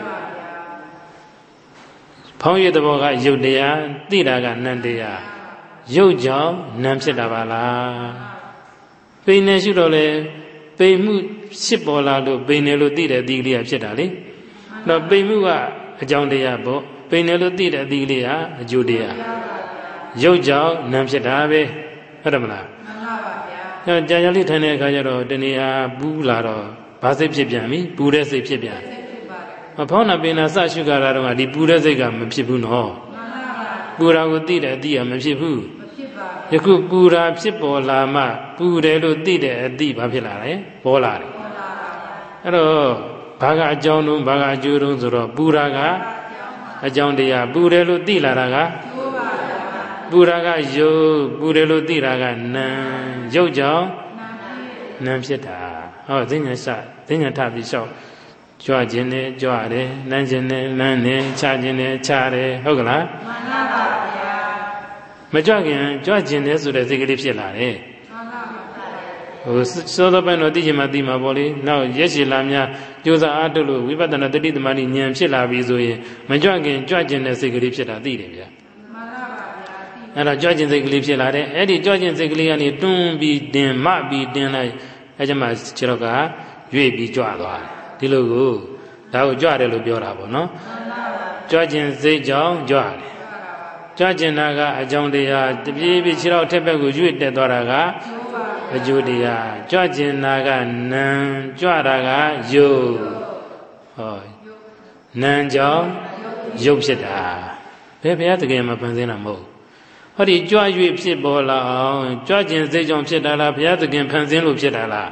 ဖောင်းရတဲ့သဘောကရုပ်တရားသိတာကနံတရားရုပ်ကြောင့်နံဖြစ်တာပါလားပိန်နေရှုတော့လေပိန်မှုဖြစ်ပေါ်လာလို့ပိန်နေလို့သိတဲ့အသီးကလေးဖြစ်တာလေတော့ပိန်မှုကအကြောင်းတရားပေါ့ပိန်နေလို့သိတဲ့အသီးကလေးကအကျိုးတရားရုပ်ကြောင့်နံဖြစ်တာပဲဟုတ်တယ်မလားမှန်ပါပါဗျာကြာကြာလေးထိုင်တဲ့အခါကျတော့တဏှာပူးလာတော့ဘာစိတ်ဖြစ်ပြန်ပြီပူတဲ့စိတ်ဖြစ်ပြန်ဖောင်းနာပိန်နာစရှုကြတာတော့ဒီပူတဲ့စိတ်ကမဖြစ်ဘူးနော်ပူတာကိုသိတဲ့အသီးကမဖြစ်ဘူးယခုပူတာဖြစ်ပေါ်လာမှပူတယ်လို့သိတဲ့အသီးဘာဖြစ်လာလဲပေါ်လာတယ်အဲ့တော့ဘာကအကြောင်းတုံးဘာကအကျိုးတုံးဆိုတော့ပူတာကအကြောင်းတရားပူတယ်လို့သိလာတာကပူတာကရုပ်ပူတယ်လို့သိတာကနာရုပ်ကြောင့်နာဖြစ်တာဟောသိညာစသိညာထပြီးလျှောက်ကြွခြင်းနဲ့ကြွတယ်လမ်းခြင်းနဲ့လမ်းတယ်ခြားခြင်းနဲ့ခြားတယ်ဟုတ်ကလားမှန်ပါပါဗျာမကြွခင်ကြွခြင်းနဲ့ဆိုတဲ့စိတ်ကလေးဖြစ်လာတယ်မှန်ပါပါဟိုစောစောပိုင်းတော့သိချင်မှသိမှာပေါ့လေနောက်ရက်ရှည်လာများကြိုးစားအားထုတ်လို့ဝိပဿနာတတိသမารိဉာဏ်ဖြစ်လာပြီဆိုရင်မကြွခင်ကြွခြင်းနဲ့စိတ်ကလေးဖြစ်တာသိတယ်ဗျာမှန်ပါပါဗျာအဲ့တော့ကြွခြင်းစိတ်ကလေးဖြစ်လာတယ်အဲ့ဒီကြွခြင်းစိတ်ကလေးကနေတွန်းပြီးတင်မပြီးတင်လိုက်အဲ့ကျမှခြေတော့ကရွေ့ပြီးကြွသွားတယ်ဒီလိုကိုဒါကိုကြွတယ်လို့ပြောတာပေါ့နော်ကြွခြင်းစိတ်ကြောင့်ကြွတယ်ကြွခြင်းနာကအကြောင်းတရားတပြေးပြေးခြေတော့ထက်ဘက်ကိုရွေ့တက်သွားတာကအကျိုးတရားကြွခြင်းနာကနံကြွတာကယုတ်ဟောနံကြောင့်ယုတ်ဖြစ်တာဘယ်ဘုရားတကယ်မှဖန်ဆင်းတာမဟုတ်ဟောဒီကြွ၍ဖြစ်ပေါ်လာအောင်ကြွခြင်းစိတ်ကြောင့်ဖြစ်တာလားဘုရားတကယ်ဖန်ဆင်းလို့ဖြစ်တာလား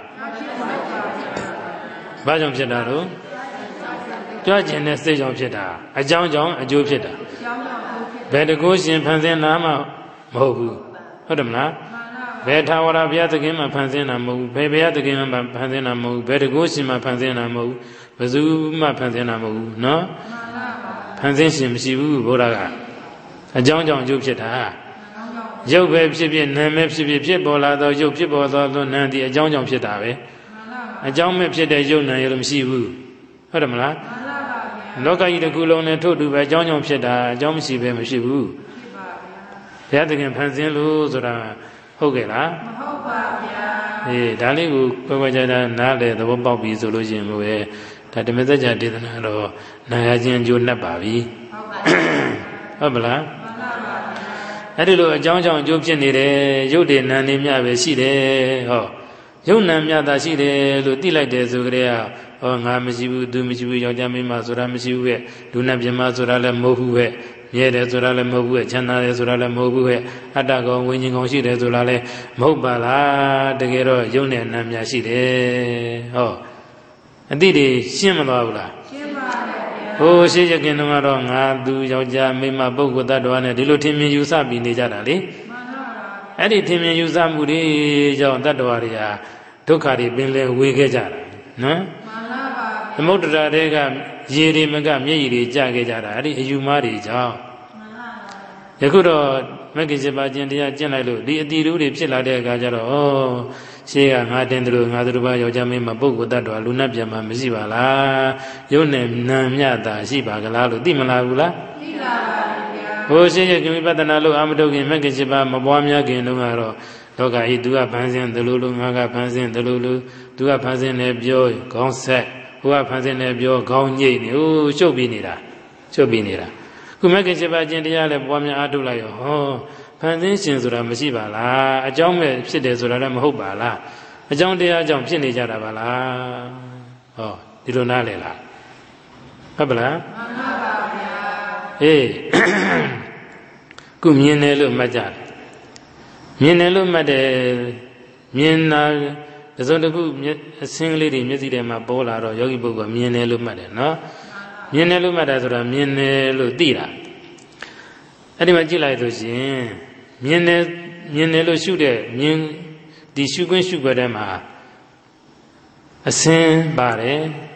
ဘာကြောင့်ဖြစ်တာတော့ကြွခြင်းနဲ့စိတ်ကြောင့်ဖြစ်တာအကြောင်းကြောင့်အကျိုးဖြစ်တာဘယ်တကုရှင်ဖန်ဆင်းတာမှမဟုတ်ဘူးဟုတ်တယ်မလားဘယ်ထာဝရဘုရားသခင်မှဖန်ဆင်းတာမဟုတ်ဘူးဘယ်ဘုရားသခင်မှဖန်ဆင်းတာမဟုတ်ဘူးဘယ်တကုရှင်မှဖန်ဆင်းတာမဟုတ်ဘူးဘယ်သူမှဖန်ဆင်းတာမဟုတ်ဘူးနော်ဖန်ဆင်းရှင်မရှိဘူးဘုရားကအကြောင်းကြောင့်အကျိုးဖြစ်တာရုပ်ပဲဖြစ်ဖြစ်နာမ်ပဲဖြစ်ဖြစ်ဖြစ်ပေါ်လာသောရုပ်ဖြစ်ပေါ်သောနာမ်ဒီအကြောင်းကြောင့်ဖြစ်တာပဲအကြောင်းမဲ့ဖြစ်တဲ့ရုပ်နာမ်ရလို့မရှိဘူးဟုတ်တယ်မလားလောကကြီးတစ်ခုလုံးနဲ့ထို့တူပဲအကြောင်းကြောင့်ဖြစ်တာအကြောင်းမရှိပဲမရှိဘူးဘုရားသခင်ဖန်ဆင်းလို့ဆိုတာဟုတ်ကဲ့လားမဟုတ်ပါဗျာအေးဒါလေးကိုခွဲခြားခြားနားလေသဘောပေါက်ပြီဆိုလို့ရှိရင်ကိုပဲဒါဓမ္မစကြာဒေသနာတော့နာရခြင်းအကျိုးနဲ့ပါပြီဟုတ်ပါလားအဲ့ဒီလိုအကြောင်းကြောင့်အကျိုးဖြစ်နေတယ်ရုပ်တွေနာမ်နေမြပဲရှိတယ်ဟောရုပ်နာမ်မြတာရှိတယ်လို့သိလိုက်တယ်ဆိုကြတဲ့ဟောငါမရှိဘူးသူမရှိဘူးယောက်ျားမိန်းမဆိုတာမရှိဘူးရဲ့လူနာပြမဆိုတာလည်းမဟုတ်ဘူးရဲ့မြဲတယ်ဆိုတာလည်းမဟုတ်ဘူးရဲ့ချမ်းသာတယ်ဆိုတာလည်းမဟုတ်ဘူးရဲ့အတ္တကောင်ဝိညာဉ်ကောင်ရှိတယ်ဆိုတာလည်းမဟုတ်ပါလားတကယ်တော့ရုပ်နဲ့နာမ်မြရှိတယ်ဟောအတိတွေရှင်းမသွားဘူးလားရှင်းပါတယ်ဟိုရှိရခင်တုန်းကတော့ငါသူယောက်ျားမိန်းမပုဂ္ဂိုလ်တ attva နဲ့ဒီလိုထင်မြင်ယူဆပြီးနေကြတာလေအဲ့ဒီထင်မြင်ယူဆမှုတွေကြောင့်တ attva တွေဟာဒုက္ခတွေပင်လဲဝေခဲ့ကြတာနော်သမုဒ္ဒရာတွေကရေတွေမကမျက်ရည်တွေကျခဲ့ကြတာအဲ့ဒီအယူမားတွေကြောင့်ယခုတော့မဂ္ဂင်7ပါးကျင့်တရားကျင့်လိုက်လို့ဒီအတိရူတွေဖြစ်လာတဲ့အခါကျတော့ရှေးကငါတင်တယ်လို့ငါသူတစ်ပါးယောက်ျားမင်းမပုဂ္ဂိုလ်တ attva လူနဲ့ပြန်မှာမရှိပါလားရုပ်နဲ့နာမ်မြတာရှိပါကလားလို့သိမလားဘူးလားသိပါပါဗျာဟိုရှေးကဝိပဿနာလို့အာမတုခင်မဂ္ဂင်7ပါးမပွားများခင်တုန်းကတော့လောကကြီးသူကဖန်ဆင်းတယ်လို့ငါကဖန်ဆင်းတယ်လို့သူကဖန်ဆင်းတယ်ပြောခေါင်းဆက်ဟိုကဖန်ဆင်းတယ်ပြောခေါင်းညိတ်နေဟိုရှုပ်ပြီးနေတာခုမဂ္ဂင်7ပါးကျင့်တရားလည်းပွားများအားထုတ်လိုက်ရောဟောဖန်ဆင်းရှင်ဆိုတာမရှိပါလားအကြောင်းပဲဖြစ်တယ်ဆိုတာလည်းမဟုတ်ပါလားအကြောင်းတရားကြောင့်ဖြစ်နေကြတာပါလားဟောဒီလိုနားလည်လားဟုတ်ပါလားမှန်ပါပါဗျာအေးခုမြင်တယ်လို့မှတ်ကြတယ်မြင်တယ်လို့မှတ်တယ်မြင်တာတစ်စုံတစ်ခုအစင်းကလေးတွေမျက်စိထဲမှာပေါ်လာတော့ယောဂီပုဂ္ဂိုလ်မြင်တယ်လို့မှတ်တယ်နော်မြင်တယ်လို့မှတ်တာဆိုတာမြင်တယ်လို့သိတာအဲ့ဒီမှာကြည့်လိုက်လို့ရှင်မြင်တယ်လို့ရှုတဲ့မြင်ဒီရှုခွင့်ရှုခွက်ထဲမှာအစင်းပါတယ်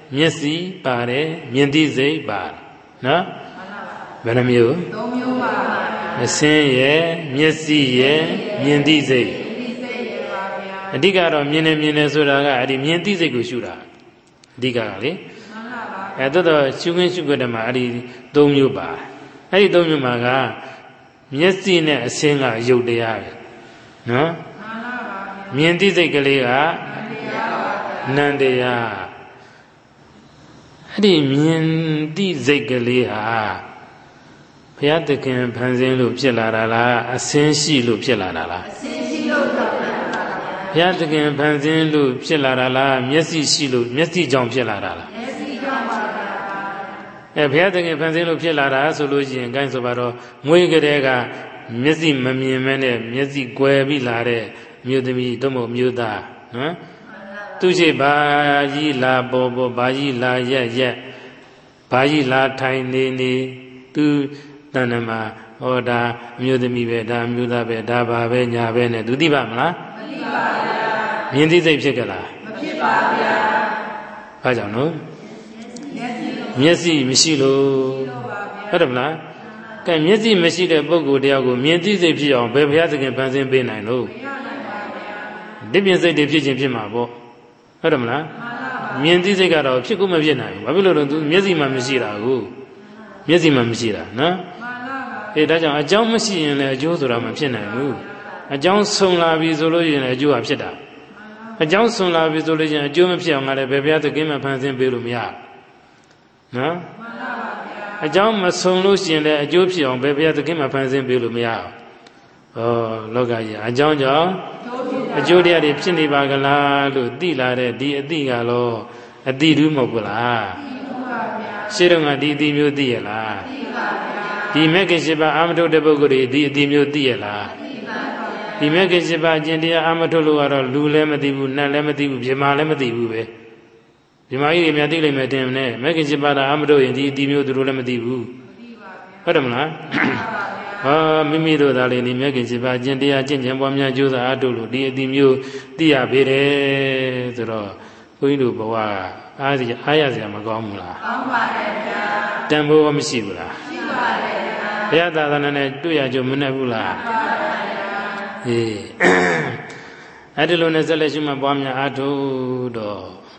မျက်စိပါတယ်မြင်သိစိတ်ပါနော်ဘယ်နှမျိုး၃မျိုးပါအစင်းရဲ့မျက်စိရဲ့မြင်သိစိတ်အဓိကတော့မြင်နေဆိုတာကအဲ့ဒီမြင်သိစိတ်ကိုရှုတာအဓိကကလေအဲ့တော့ရှုခင်းရှုခွက်တမှာအဲ့ဒီ၃မျိုးပါအဲ့ဒီ၃မျိုးမှာကမျက်စိနဲ့အစင်းကရုပ်တရားပဲနော်မြင်သိစိတ်ကလေးကနန္တရားအဲ့ဒီမြင်သိစိတ်ကလေးဟာဘုရားသခင်ဖန်ဆင်းလို့ဖြစ်လာတာလားအစင်းရှိလို့ဖြစ်လာတာလားအစင်းရှိလို့ဖြစ်လာတာပါဘုရားသခင်ဖန်ဆင်းလို့ဖြစ်လာတာလားမျက်စိရှိလို့မျက်စိကြောင့်ဖြစ်လာတာလားမျက်စိကြောင့်ပါဗျာဘုရားသခင်ဖန်ဆင်းလို့ဖြစ်လာတာဆိုလို့ရှိရင်ဂိုင်းဆိုပါတော့မွေးကလေးကမျက်စိမမြင်မဲနဲ့မျက်စိကွယ်ပြီးလာတဲ့မြို့သမီးတို့မို့မြို့သားနော်သူရှိဘာကြီးလာပေါ်ဘာကြီးလာရက်ဘာကြီးလာထိုင်နေသူတဏ္ဍမှာဟောဒါအမျိုးသမီးပဲဒါအမျိုးသားပဲဒါဘာပဲညာပဲနဲ့သူသိပါမလားမသိပါဘူးမြင်သိစိတ်ဖြစ်ကြလားမဖြစ်ပါဗျာဘာကြောင့်နော်မျက်စိမရှိလို့ဟုတ်တယ်မလားကဲမျက်စိမရှိတဲ့ပုဂ္ဂိုလ်တယောက်ကိုမြင်သိစိတ်ဖြစ်အောင်ဘယ်ဘုရားသခင်ဖန်ဆင်းပေးနိုင်လို့ဒီပြင်စိတ်တွေဖြစ်ခြင်းဖြစ်မှာပေါ့ဟုတ်တယ်မလားမြင်သိစိတ်ကတော့ဖြစ်ကိုမဖြစ်နိုင်ဘူးဘာဖြစ်လို့လဲသူမျက်စိမှမရှိတာကိုမျက်စိမှမရှိတာနော်ဒါကြောင့်အကြောင်းမရှိရင်လည်းအကျိုးဆိုတာမဖြစ်နိုင်ဘူးအကြောင်းဆုံလာပြီဆိုလို့ရင်လည်းအကျိုးဟာဖြစ်တာအကြောင်းဆုံလာပြီဆိုလို့ရင်အကျိုးမဖြစ်အောင်လည်းဘယ်ဘုရားသခင်မှဖန်ဆင်းပေးလို့မရနော်အကြောင်းမဆုံလို့ရှိရင်လည်းအကျိုးဖြစ်အောင်ဘယ်ဘုရားသခင်မှဖန်ဆင်းပေးလို့မရအောင်လောကကြီးအကြောင်းကြောင့်အကျိုးတရားတွေဖြစ်နေပါကလားလို့သိလာတဲ့ဒီအသိကတော့အသိတူးမဟုတ်ဘူးလားရှင်းတော့ငါဒီအသိမျိုးသိရလားသိပါဗျာဒီမဂ္ဂင်၈ပါးအာမထုတ်တဲ့ပုဂ္ဂိုလ်တွေဒီအသိမျိုးသိရလားသိပါဗျာဒီမဂ္ဂင်၈ပါးအကျင့်တရားအာမထုတ်လို့ကတော့လူလည်းမသိဘူးနတ်လည်းမသိဘူးဗြဟ္မာလည်းမသိဘူးပဲဗြဟ္မာကြီးတွေများသိလိမ့်မယ်တင်နဲ့မဂ္ဂင်၈ပါးအာမထုတ်ရင်ဒီအသိမျိုးသူတို့လည်းမသိဘူးဟုတ်တယ်မလားမိမိတို့သားလေးဒီမြတ်ခင်7ပါးကျင့်တရားကျင့်ကြံပွားများကြိုးစားအားထုတ်လို့ဒီအတိမျိုးသိရပေတယ်ဆိုတော့ဘုန်းကြီးတို့ဘဝအားရစရာမကောင်းဘူးလားကောင်းပါတယ်ဗျာတန်ဖိုးမရှိဘူးလားရှိပါတယ်ဗျာဘုရားသာသနာနဲ့တွေ့ရကြမနဲ့ဘူးလားမှန်ပါဗျာအဲ့ဒီလိုနဲ့ဆက်လက်ရှိမှပွားများအားထုတ်တော့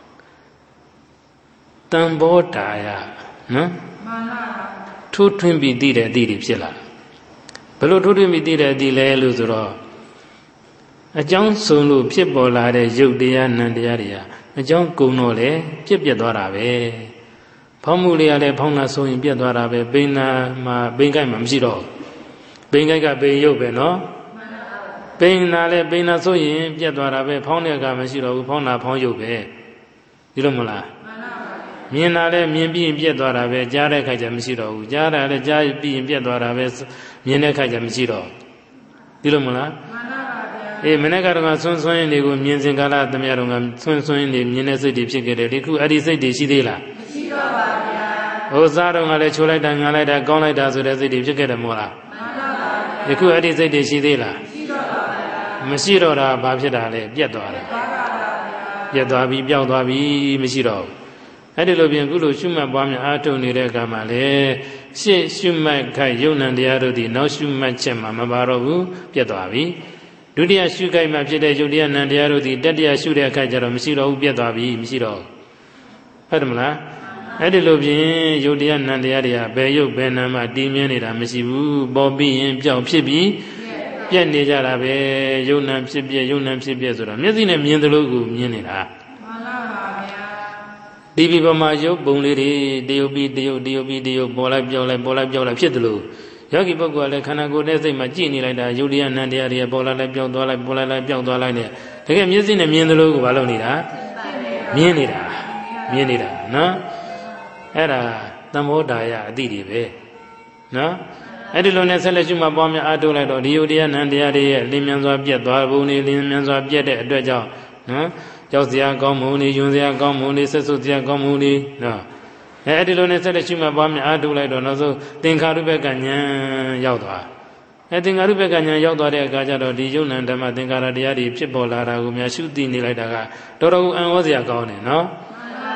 တန်ဖိုးတာရနော်မှန်ပါထိုးထွင်းပြီးသိတဲ့အသည့်တွေဖြစ်လာဘယ်လိုထိုးထွင်းပြီးသိတဲ့အသည့်လဲလို့ဆိုတော့အကြောင်းစုံလို့ဖြစ်ပေါ်လာတဲ့ရုပ်တရားနံတရားတွေဟာအကြောင်းကုံတော့လေပြက်သွားတာပဲဖောင်းမှုလေးကလည်းဖောင်းတာဆိုရင်ပြက်သွားတာပဲပိန်နာမှာပိန်ကိုက်မှာမရှိတော့ပိန်ကိုက်ကပိန်ရုပ်ပဲနော်ပိန်နာလည်းပိန်နာဆိုရင်ပြက်သွားတာပဲဖောင်းတဲ့ကမရှိတော့ဘူးဖောင်းတာဖောင်းရုပ်ပဲဒီလိုမလားမြင်တာလည်းမြင်ပြီးရင်ပြက်သွားတာပဲကြားတဲ့ခါကျမရှိတော့ဘူးကြားတာလည်းကြားပြီးရင်ပြက်သွားတာပဲမြင်တဲ့ခါကျမရှိတော့ဒီလိုမလားမနေ့ကတော့ဆွန်းဆွန်းရင်တွေကိုမြင်စဉ်ကာလသမယတော်ကဆွန်းဆွန်းရင်တွေမြင်တဲ့စိတ်တွေဖြစ်ခဲ့တယ်ဒီခုအဲ့ဒီစိတ်တွေရှိသေးလားမရှိတော့ပါဗျာဟိုစားတော့ကလည်းချိုးလိုက်တာငါလိုက်တာကောင်းလိုက်တာဆိုတဲ့စိတ်တွေဖြစ်ခဲ့တယ်မို့လားမှန်ပါပါဗျာဒီခုအဲ့ဒီစိတ်တွေရှိသေးလားမရှိတော့ပါဗျာမရှိတော့တာဘာဖြစ်တာလဲပြက်သွားတာပြက်သွားပြီပျောက်သွားပြီမရှိတော့ဘူးအဲ့ဒီလိုပြင်ခုလိုရှုမှတ်ပွားများအားထုတ်နေတဲ့အခါမှာလေရှေ့ရှုမှတ်ခိုက်ယုံနံတရားတို့ဒီနောက်ရှုမှတ်ချက်မှာမပါတော့ဘူးပြက်သွားပြီဒုတိယရှုခိုက်မှဖြစ်တဲ့ယုတ်တရားနံတရားတို့ဒီတတိယရှုတဲ့အခါကျတော့မရှိတော့ဘူးပြတ်သွားပြီမရှိတော့ဟုတ်တယ်မလားအဲ့ဒီလိုဖြင့်ယုတ်တရားနံတရားတွေကဘယ်ယုတ်ဘယ်နံမှတည်မြဲနေတာမရှိဘူးပေါ်ပြီးရင်ပြောင်းဖြစ်ပြီးပြက်နေကြတာပဲယုတ်နံဖြစ်ပြက်ယုတ်နံဖြစ်ပြက်ဆိုတော့မျက်စိနဲ့မြင်သလိုကိုမြင်နေတာမှန်ပါပါဗျာဒီပြပမာယုတ်ပုံလေးတွေတယုတ်ပြီးတယုတ်ပေါ်လိုက်ပြောင်းလိုက်ပေါ်လိုက်ပြောင်းလိုက်ဖြစ်တယ်လို့ယောဂီပုဂ္ဂိုလ်ကလည်းခန္ဓာကိုယ်နဲ့စိတ်မှာကြည်နေလိုက်တာယုတ်တရားနံတရားတွေပေါ်လာလိုက်ပြောင်းသွားလိုက်ပေါ်လာလိုက်ပြောင်းသွားလိုက်နဲ့တကယ်မျက်စိနဲ့မြင်သလိုကိုမလုပ်နေတာမြင်နေတာနော်အဲ့ဒါသမောဒာယအတိတွေပဲနော်အဲ့ဒီလိုနဲ့ဆက်လက်ရှုမှပွားများအားထုတ်လိုက်တော့ဒီယုတ်တရားနံတရားတွေရဲ့လင်းမြန်စွာပြတ်သွားပုံနေလင်းမြန်စွာပြတ်တဲ့အတွက်ကြောင့်နော်ကြောက်စရာကောင်းမှုနေယွန်းစရာကောင်းမှုနေဆက်ဆုပ်စရာကောင်းမှုနေနော်အဲ့ဒီလိုနဲ့ဆက်လက်ရှုမှတ်ပွားများအားထုတ်လိုက်တော့နောက်ဆုံးသင်္ခါရုပ္ပကဉာဏ်ရောက်သွားသင်္ခါရုပ္ပကဉာဏ်ရောက်သွားတဲ့အခါကျတော့ဒီယုံ nant ဓမ္မသင်္ခါရတရားတွေဖြစ်ပေါ်လာတာကိုများရှုသိနေလိုက်တာကတော်တော်အံ့ဩစရာကောင်းတယ်နော်မှန်ပါဗျာ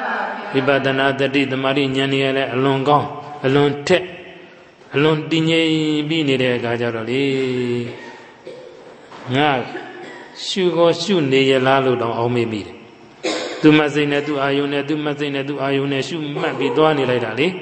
Vipassana tati tamari nyani alon gong alon tek alon tinye bi nire kajaro le nga shu go shu ne ya la lo dong aung me mi de tu ma sei ne tu ayun ne tu ma sei ne tu ayun ne shu mat bi twa ni lai da le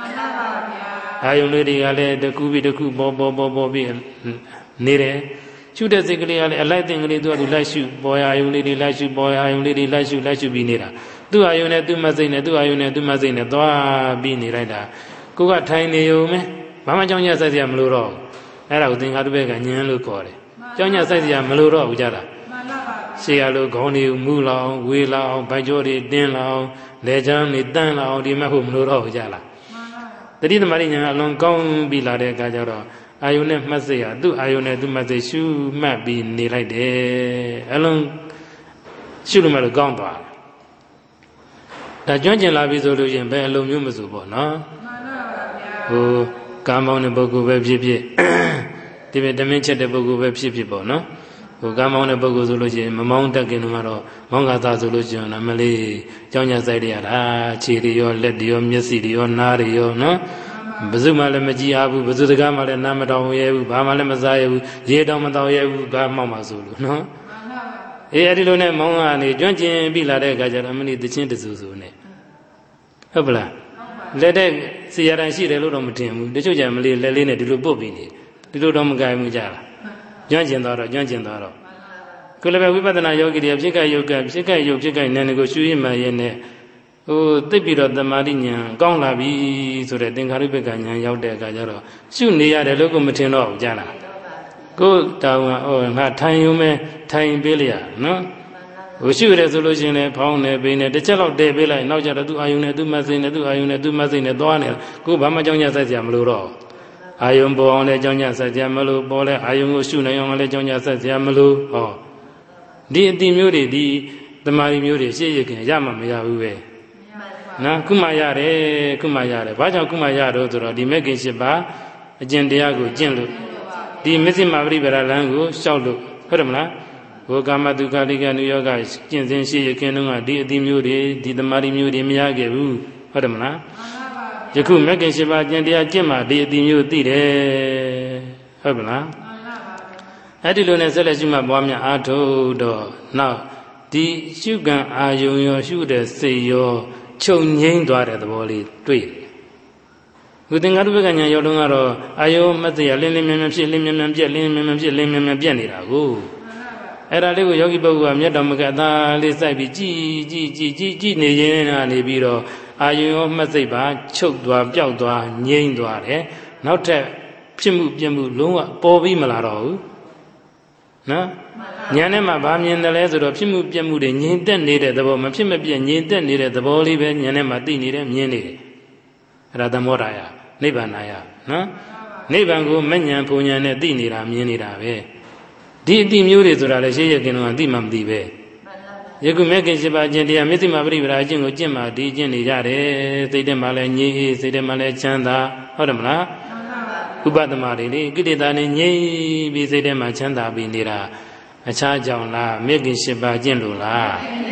ayun leတွေကလည်းတစ်ခုပြီးတစ်ခုပေါ်ပြီးနေတယ်ရှုတဲ့စိတ်ကလေးကလည်းအလိုက်တင်ကလေးသူကသူလိုက်ရှုပေါ်အာယုံလေးတွေလိုက်ရှုပေါ်အာယုံလေးတွေလိုက်ရှုပြီးနေတာသူ့အာယုံနဲ့သူ့မစိတ်နဲ့သူ့အာယုံနဲ့သူ့မစိတ်နဲ့သွားပြီးနေလိုက်တာကိုကထိုင်နေုံပဲဘာမှကြောင်းညက်ဆက်စရာမလိုတော့ဘူးအဲ့ဒါကိုသင်္ခါရုပ္ပကဉာဏ်လို့ခေါ်တယ်ကြောင်းညက်ဆက်စရာမလိုတော့ဘူးကြတာရှေ့ရလို့ခေါင်းတွေမူလောင်ဝေးလောင်ဗိုက်ကြောတွေတင်းလောင်လက်ချမ်းတွေတန်းလောင်ဒီမဲ့ဖို့မလိုတော့ဘူးကြလားတတိသမารိညာအလွန်ကောင်းပြီးလာတဲ့အခါကျတော့အာယုန်နဲ့မှတ်စိတ်ဟာသူ့အာယုန်နဲ့သူ့မှတ်စိတ်ရှုမှတ်ပြီးနေလိုက်တယ်အလုံးရှုလို့မလို့ကောင်းသွားတယ်ဒါကျွမ်းကျင်လာပြီဆိုလို့ရင်ဘယ်အလုံးမျိုးမဆိုပေါ့နော်ဟိုကာမောင်းတဲ့ပုဂ္ဂိုလ်ပဲဖြစ်ဖြစ်ဒီပြတမင်းချက်တဲ့ပုဂ္ဂိုလ်ပဲဖြစ်ဖြစ်ပေါ့နော်ဟိုကာမောင်းတဲ့ပုဂ္ဂိုလ်ဆိုလို့ရှိရင်မမောင်းတတ်ခင်တော့မောင်းကားသားဆိုလို့ရှိရင်မလေးကြောင်းညာဆိုင်တွေရတာခြေတွေရောလက်တွေရောမျက်စိတွေရောနားတွေရောနော်ဘယ်သူမှလည်းမကြည့်ရဘူးဘယ်သူတကားမှလည်းနားမတောင်းရဲဘူးဘာမှလည်းမစားရဘူးရေတောင်မတောင်းရဲဘူးဘာမှောက်မှဆိုလို့နော်အဲ့ဒီလိုနဲ့မောင်းကနေကျွမ်းကျင်ပြီးလာတဲ့အခါကျတော့အမလေးတချင်းတဆူဆူနဲ့ဟုတ်ပလားလက်တဲ့စီရန်ရှိတယ်လို့တော့မထင်ဘူးတချို့ကြမလေးလက်လေးနဲ့ဒီလိုပုတ်ပြီးနေဒီလိုတော့မကြိုင်ဘူးကြလားကျွမ်းကျင်သွားတော့ကိုလည်းပဲဝိပဿနာယောဂီတွေဖြစ်ကြယုတ်ကဖြစ်ကြယုတ်ဖြစ်ကြနန်းကိုရှုရမှရဲ့နဲ့ဟိုသိပြီးတော့သမာဓိဉာဏ်ကောင်းလာပြီဆိုတဲ့သင်္ခါရုပ္ပကဉာဏ်ရောက်တဲ့အခါကျတော့ရှုနေရတယ်လို့ကိုမထင်တော့ဘူးကြားလားကိုတောင်းငါထိုင်ရုံပဲထိုင်ပေးလိုက်ရနော်ဟိုရှုရတယ်ဆိုလို့ရှိရင်လည်းဖောင်းနေပိနေတစ်ချက်လောက်တည့်ပေးလိုက်နောက်ကျတော့သူ့အာယုန်နဲ့သူ့မစိနဲ့သူ့အာယုန်နဲ့သူ့မစိနဲ့သွားနေကိုဘာမှကြောင်းကြဆက်စရာမလိုတော့အာယုန်ပေါ်အောင်လည်းကြောင်းကြဆက်စရာမလိုပေါ်လဲအာယုန်ကိုရှုနိုင်အောင်လည်းကြောင်းကြဆက်စရာမလိုဟောဒီအတိမျိုးတွေဒီတမာရီမျိုးတွေရှေ့ရခင်ရမှမရဘူးပဲနော်ခုမှရတယ်ဘာကြောင့်ခုမှရတော့ဆိုတော့ဒီမဂ္ဂင်၈ပါးအကျင့်တရားကိုကျင့်လို့ဒီမစ္စည်းမပရိပရာလမ်းကိုရှောက်လို့ဟုတ်တယ်မလားဘုကာမတုခလိကနုယောဂကျင့်စဉ်ရှေ့ရခင်တုန်းကဒီအတိမျိုးတွေဒီတမာရီမျိုးတွေမရခဲ့ဘူးဟုတ်တယ်မလားယခုမဂ္ဂင်၈ပါးကျင့်တရားကျင့်မှဒီအတိမျိုးသိတယ်ဟုတ်ပါလားအဲ့ဒီလိုနဲ့ဆက်လက်ရှုမှတ်ပွားများအားထုတ်တော့နောက်ဒီရှုကံအာယုံရောရှုတဲ့စိတ်ရောချုပ်ငိမ့်သွားတဲ့သဘောလေးတွေ့တယ်။ဘုသင်္ဃာရုပ္ပကဉာဏ်ရောက်တော့ကတော့အာယုံမသိရလင်းလင်းမြန်မြန်ဖြစ်လင်းမြန်မြန်ပြက်လင်းမြန်မြန်ဖြစ်လင်းမြန်မြန်ပြက်နေတာကိုအဲ့ဒါလေးကိုယောဂီပုဂ္ဂိုလ်ကမျက်တော်မကသားလေးစိုက်ပြီးကြည်နေရင်နေပြီးတော့အာယုံရောမှတ်စိတ်ပါချုပ်သွားပျောက်သွားငြိမ့်သွားတယ်။နောက်ထပ်ဖြစ်မှုပြမှုလုံးဝပေါ်ပြီးမလာတော့ဘူး။နော်ဉာဏ်နဲ့မှဗာမြင်တယ်လဲဆိုတော့ဖြစ်မှုပြက်မှုတွေငြိမ်သက်နေတဲ့သဘောမဖြစ်မပြက်ငြိမ်သက်နေတဲ့သဘောလေးပဲဉာဏ်နဲ့မှသိနေတယ်မြင်နေတယ်အဲ့ဒါသမောဓာယနိဗ္ဗာန်ယနော်နိဗ္ဗာန်ကိုမဉဏ်ဖုန်ဉဏ်နဲ့သိနေတာမြင်နေတာပဲဒီအတိမျိုးတွေဆိုတာလည်းရှေးရခင်တော့သိမှမသိပဲယခုမဲ့ခင်ရှိပါခြင်းတရားမစ္စည်းမပရိပရာအကျင့်ကိုကျင့်မှဒီကျင့်နေရတယ်စိတ်ထဲမှာလည်းငြိမ်အေးစိတ်ထဲမှာလည်းချမ်းသာဟုတ်တယ်မလားဥပဒမာတွေလေကိလေသာနဲ့ငြိမ်ပြီးစိတ်ထဲမှာချမ်းသာပြီးနေတာအခြားကြောင့်လားမြင့်ခင်၈ပါးကျင့်လို့လား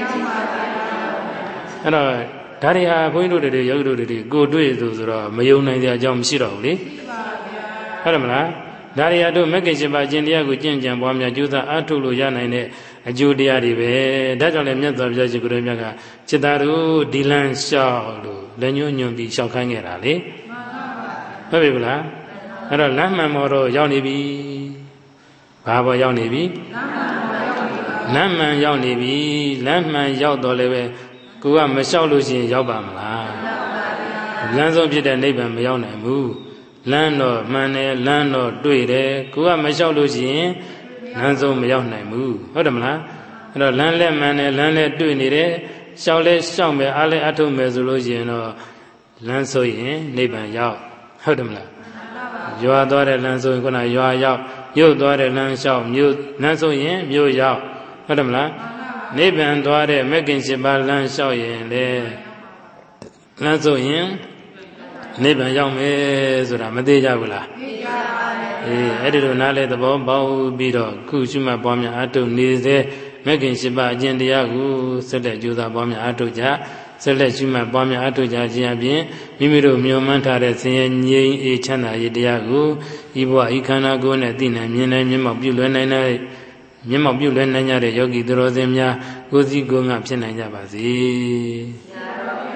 အဲ့တော့ဒါတွေဟာဘုန်းကြီးတို့တွေယောဂီတို့တွေကိုတွေ့ဆိုတော့မယုံနိုင်တဲ့အကြောင်းမရှိတော့ဘူးလေဟုတ်တယ်မလားဒါတွေဟာတို့မြင့်ခင်၈ပါးကျင့်တရားကိုကျင့်ကြံပွားများကြိုးစားအားထုတ်လို့ရနိုင်တဲ့အကျိုးတရားတွေပဲဒါကြောင့်လည်းမြတ်စွာဘုရားရှင်ကိုရောမြတ်ကจิตသားတို့ဒီလန်းလျှောက်လို့လက်ညှိုးညွန်ပြီးလျှောက်ခိုင်းခဲ့တာလေဟုတ်ပြီဗလားအဲ့တော့လမ်းမှန်မော်တော့ရောက်နေပြီဘာပေါ်ရောက်နေပြီလမ်းမှန်ရောက်နေပြီလမ်းမှန်ရောက်တော့လည်းပဲကိုကမလျှောက်လို့ရှိရင်ရောက်ပါမလားလမ်းဆုံးဖြစ်တဲ့နိဗ္ဗာန်မရောက်နိုင်ဘူးလမ်းတော့မှန်တယ်လမ်းတော့တွေ့တယ်ကိုကမလျှောက်လို့ရှိရင်လမ်းဆုံးမရောက်နိုင်ဘူးဟုတ်တယ်မလားအဲ့တော့လမ်းလည်းမှန်တယ်လမ်းလည်းတွေ့နေတယ်လျှောက်လဲလျှောက်မယ်အားလည်းအထုတ်မယ်ဆိုလို့ရှိရင်တော့လမ်းဆိုရင်နိဗ္ဗာန်ရောက်ဟုတ်တယ်မလားရွာသွားတဲ့လမ်းဆိုရင်ခုနရွာရောက်မြို့သွားတဲ့လမ်းလျှောက်မြို့လမ်းဆိုရင်မြို့ရောက်ဟုတ်တယ်မလားနိဗ္ဗာန်သွားတဲ့မဂ္ဂင်၈ပါးလမ်းလျှောက်ရင်လေလမ်းဆိုရင်နိဗ္ဗာန်ရောက်မယ်ဆိုတာမသေးကြဘူးလားသိကြပါဘူးအဲ့ဒီလိုနားလေသဘောပေါက်ပြီးတော့ခုရှိမှပွားများအထုတ်နေစေမဂ္ဂင်၈ပါးအကျင့်တရားကိုဆက်လက်ကြိုးစားပွားများအထုတ်ကြဆက်လက်ရှိမှပွားများအထောက်ကြခြင်းအပြင်မိမိတို့မျှော်မှန်းထားတဲ့ဆင်းရဲငြိမ်းအေးချမ်းသာရေးတရားကိုဤဘဝဤခန္ဓာကိုယ်နဲ့သိနိုင်မြင်နိုင်မျက်မှောက်ပြုလွယ်နိုင်တဲ့မျက်မှောက်ပြုလွယ်နိုင်ကြတဲ့ယောဂီသူတော်စင်များကိုယ်စီကိုယ်ငါဖြစ်နိုင်ကြပါစေ။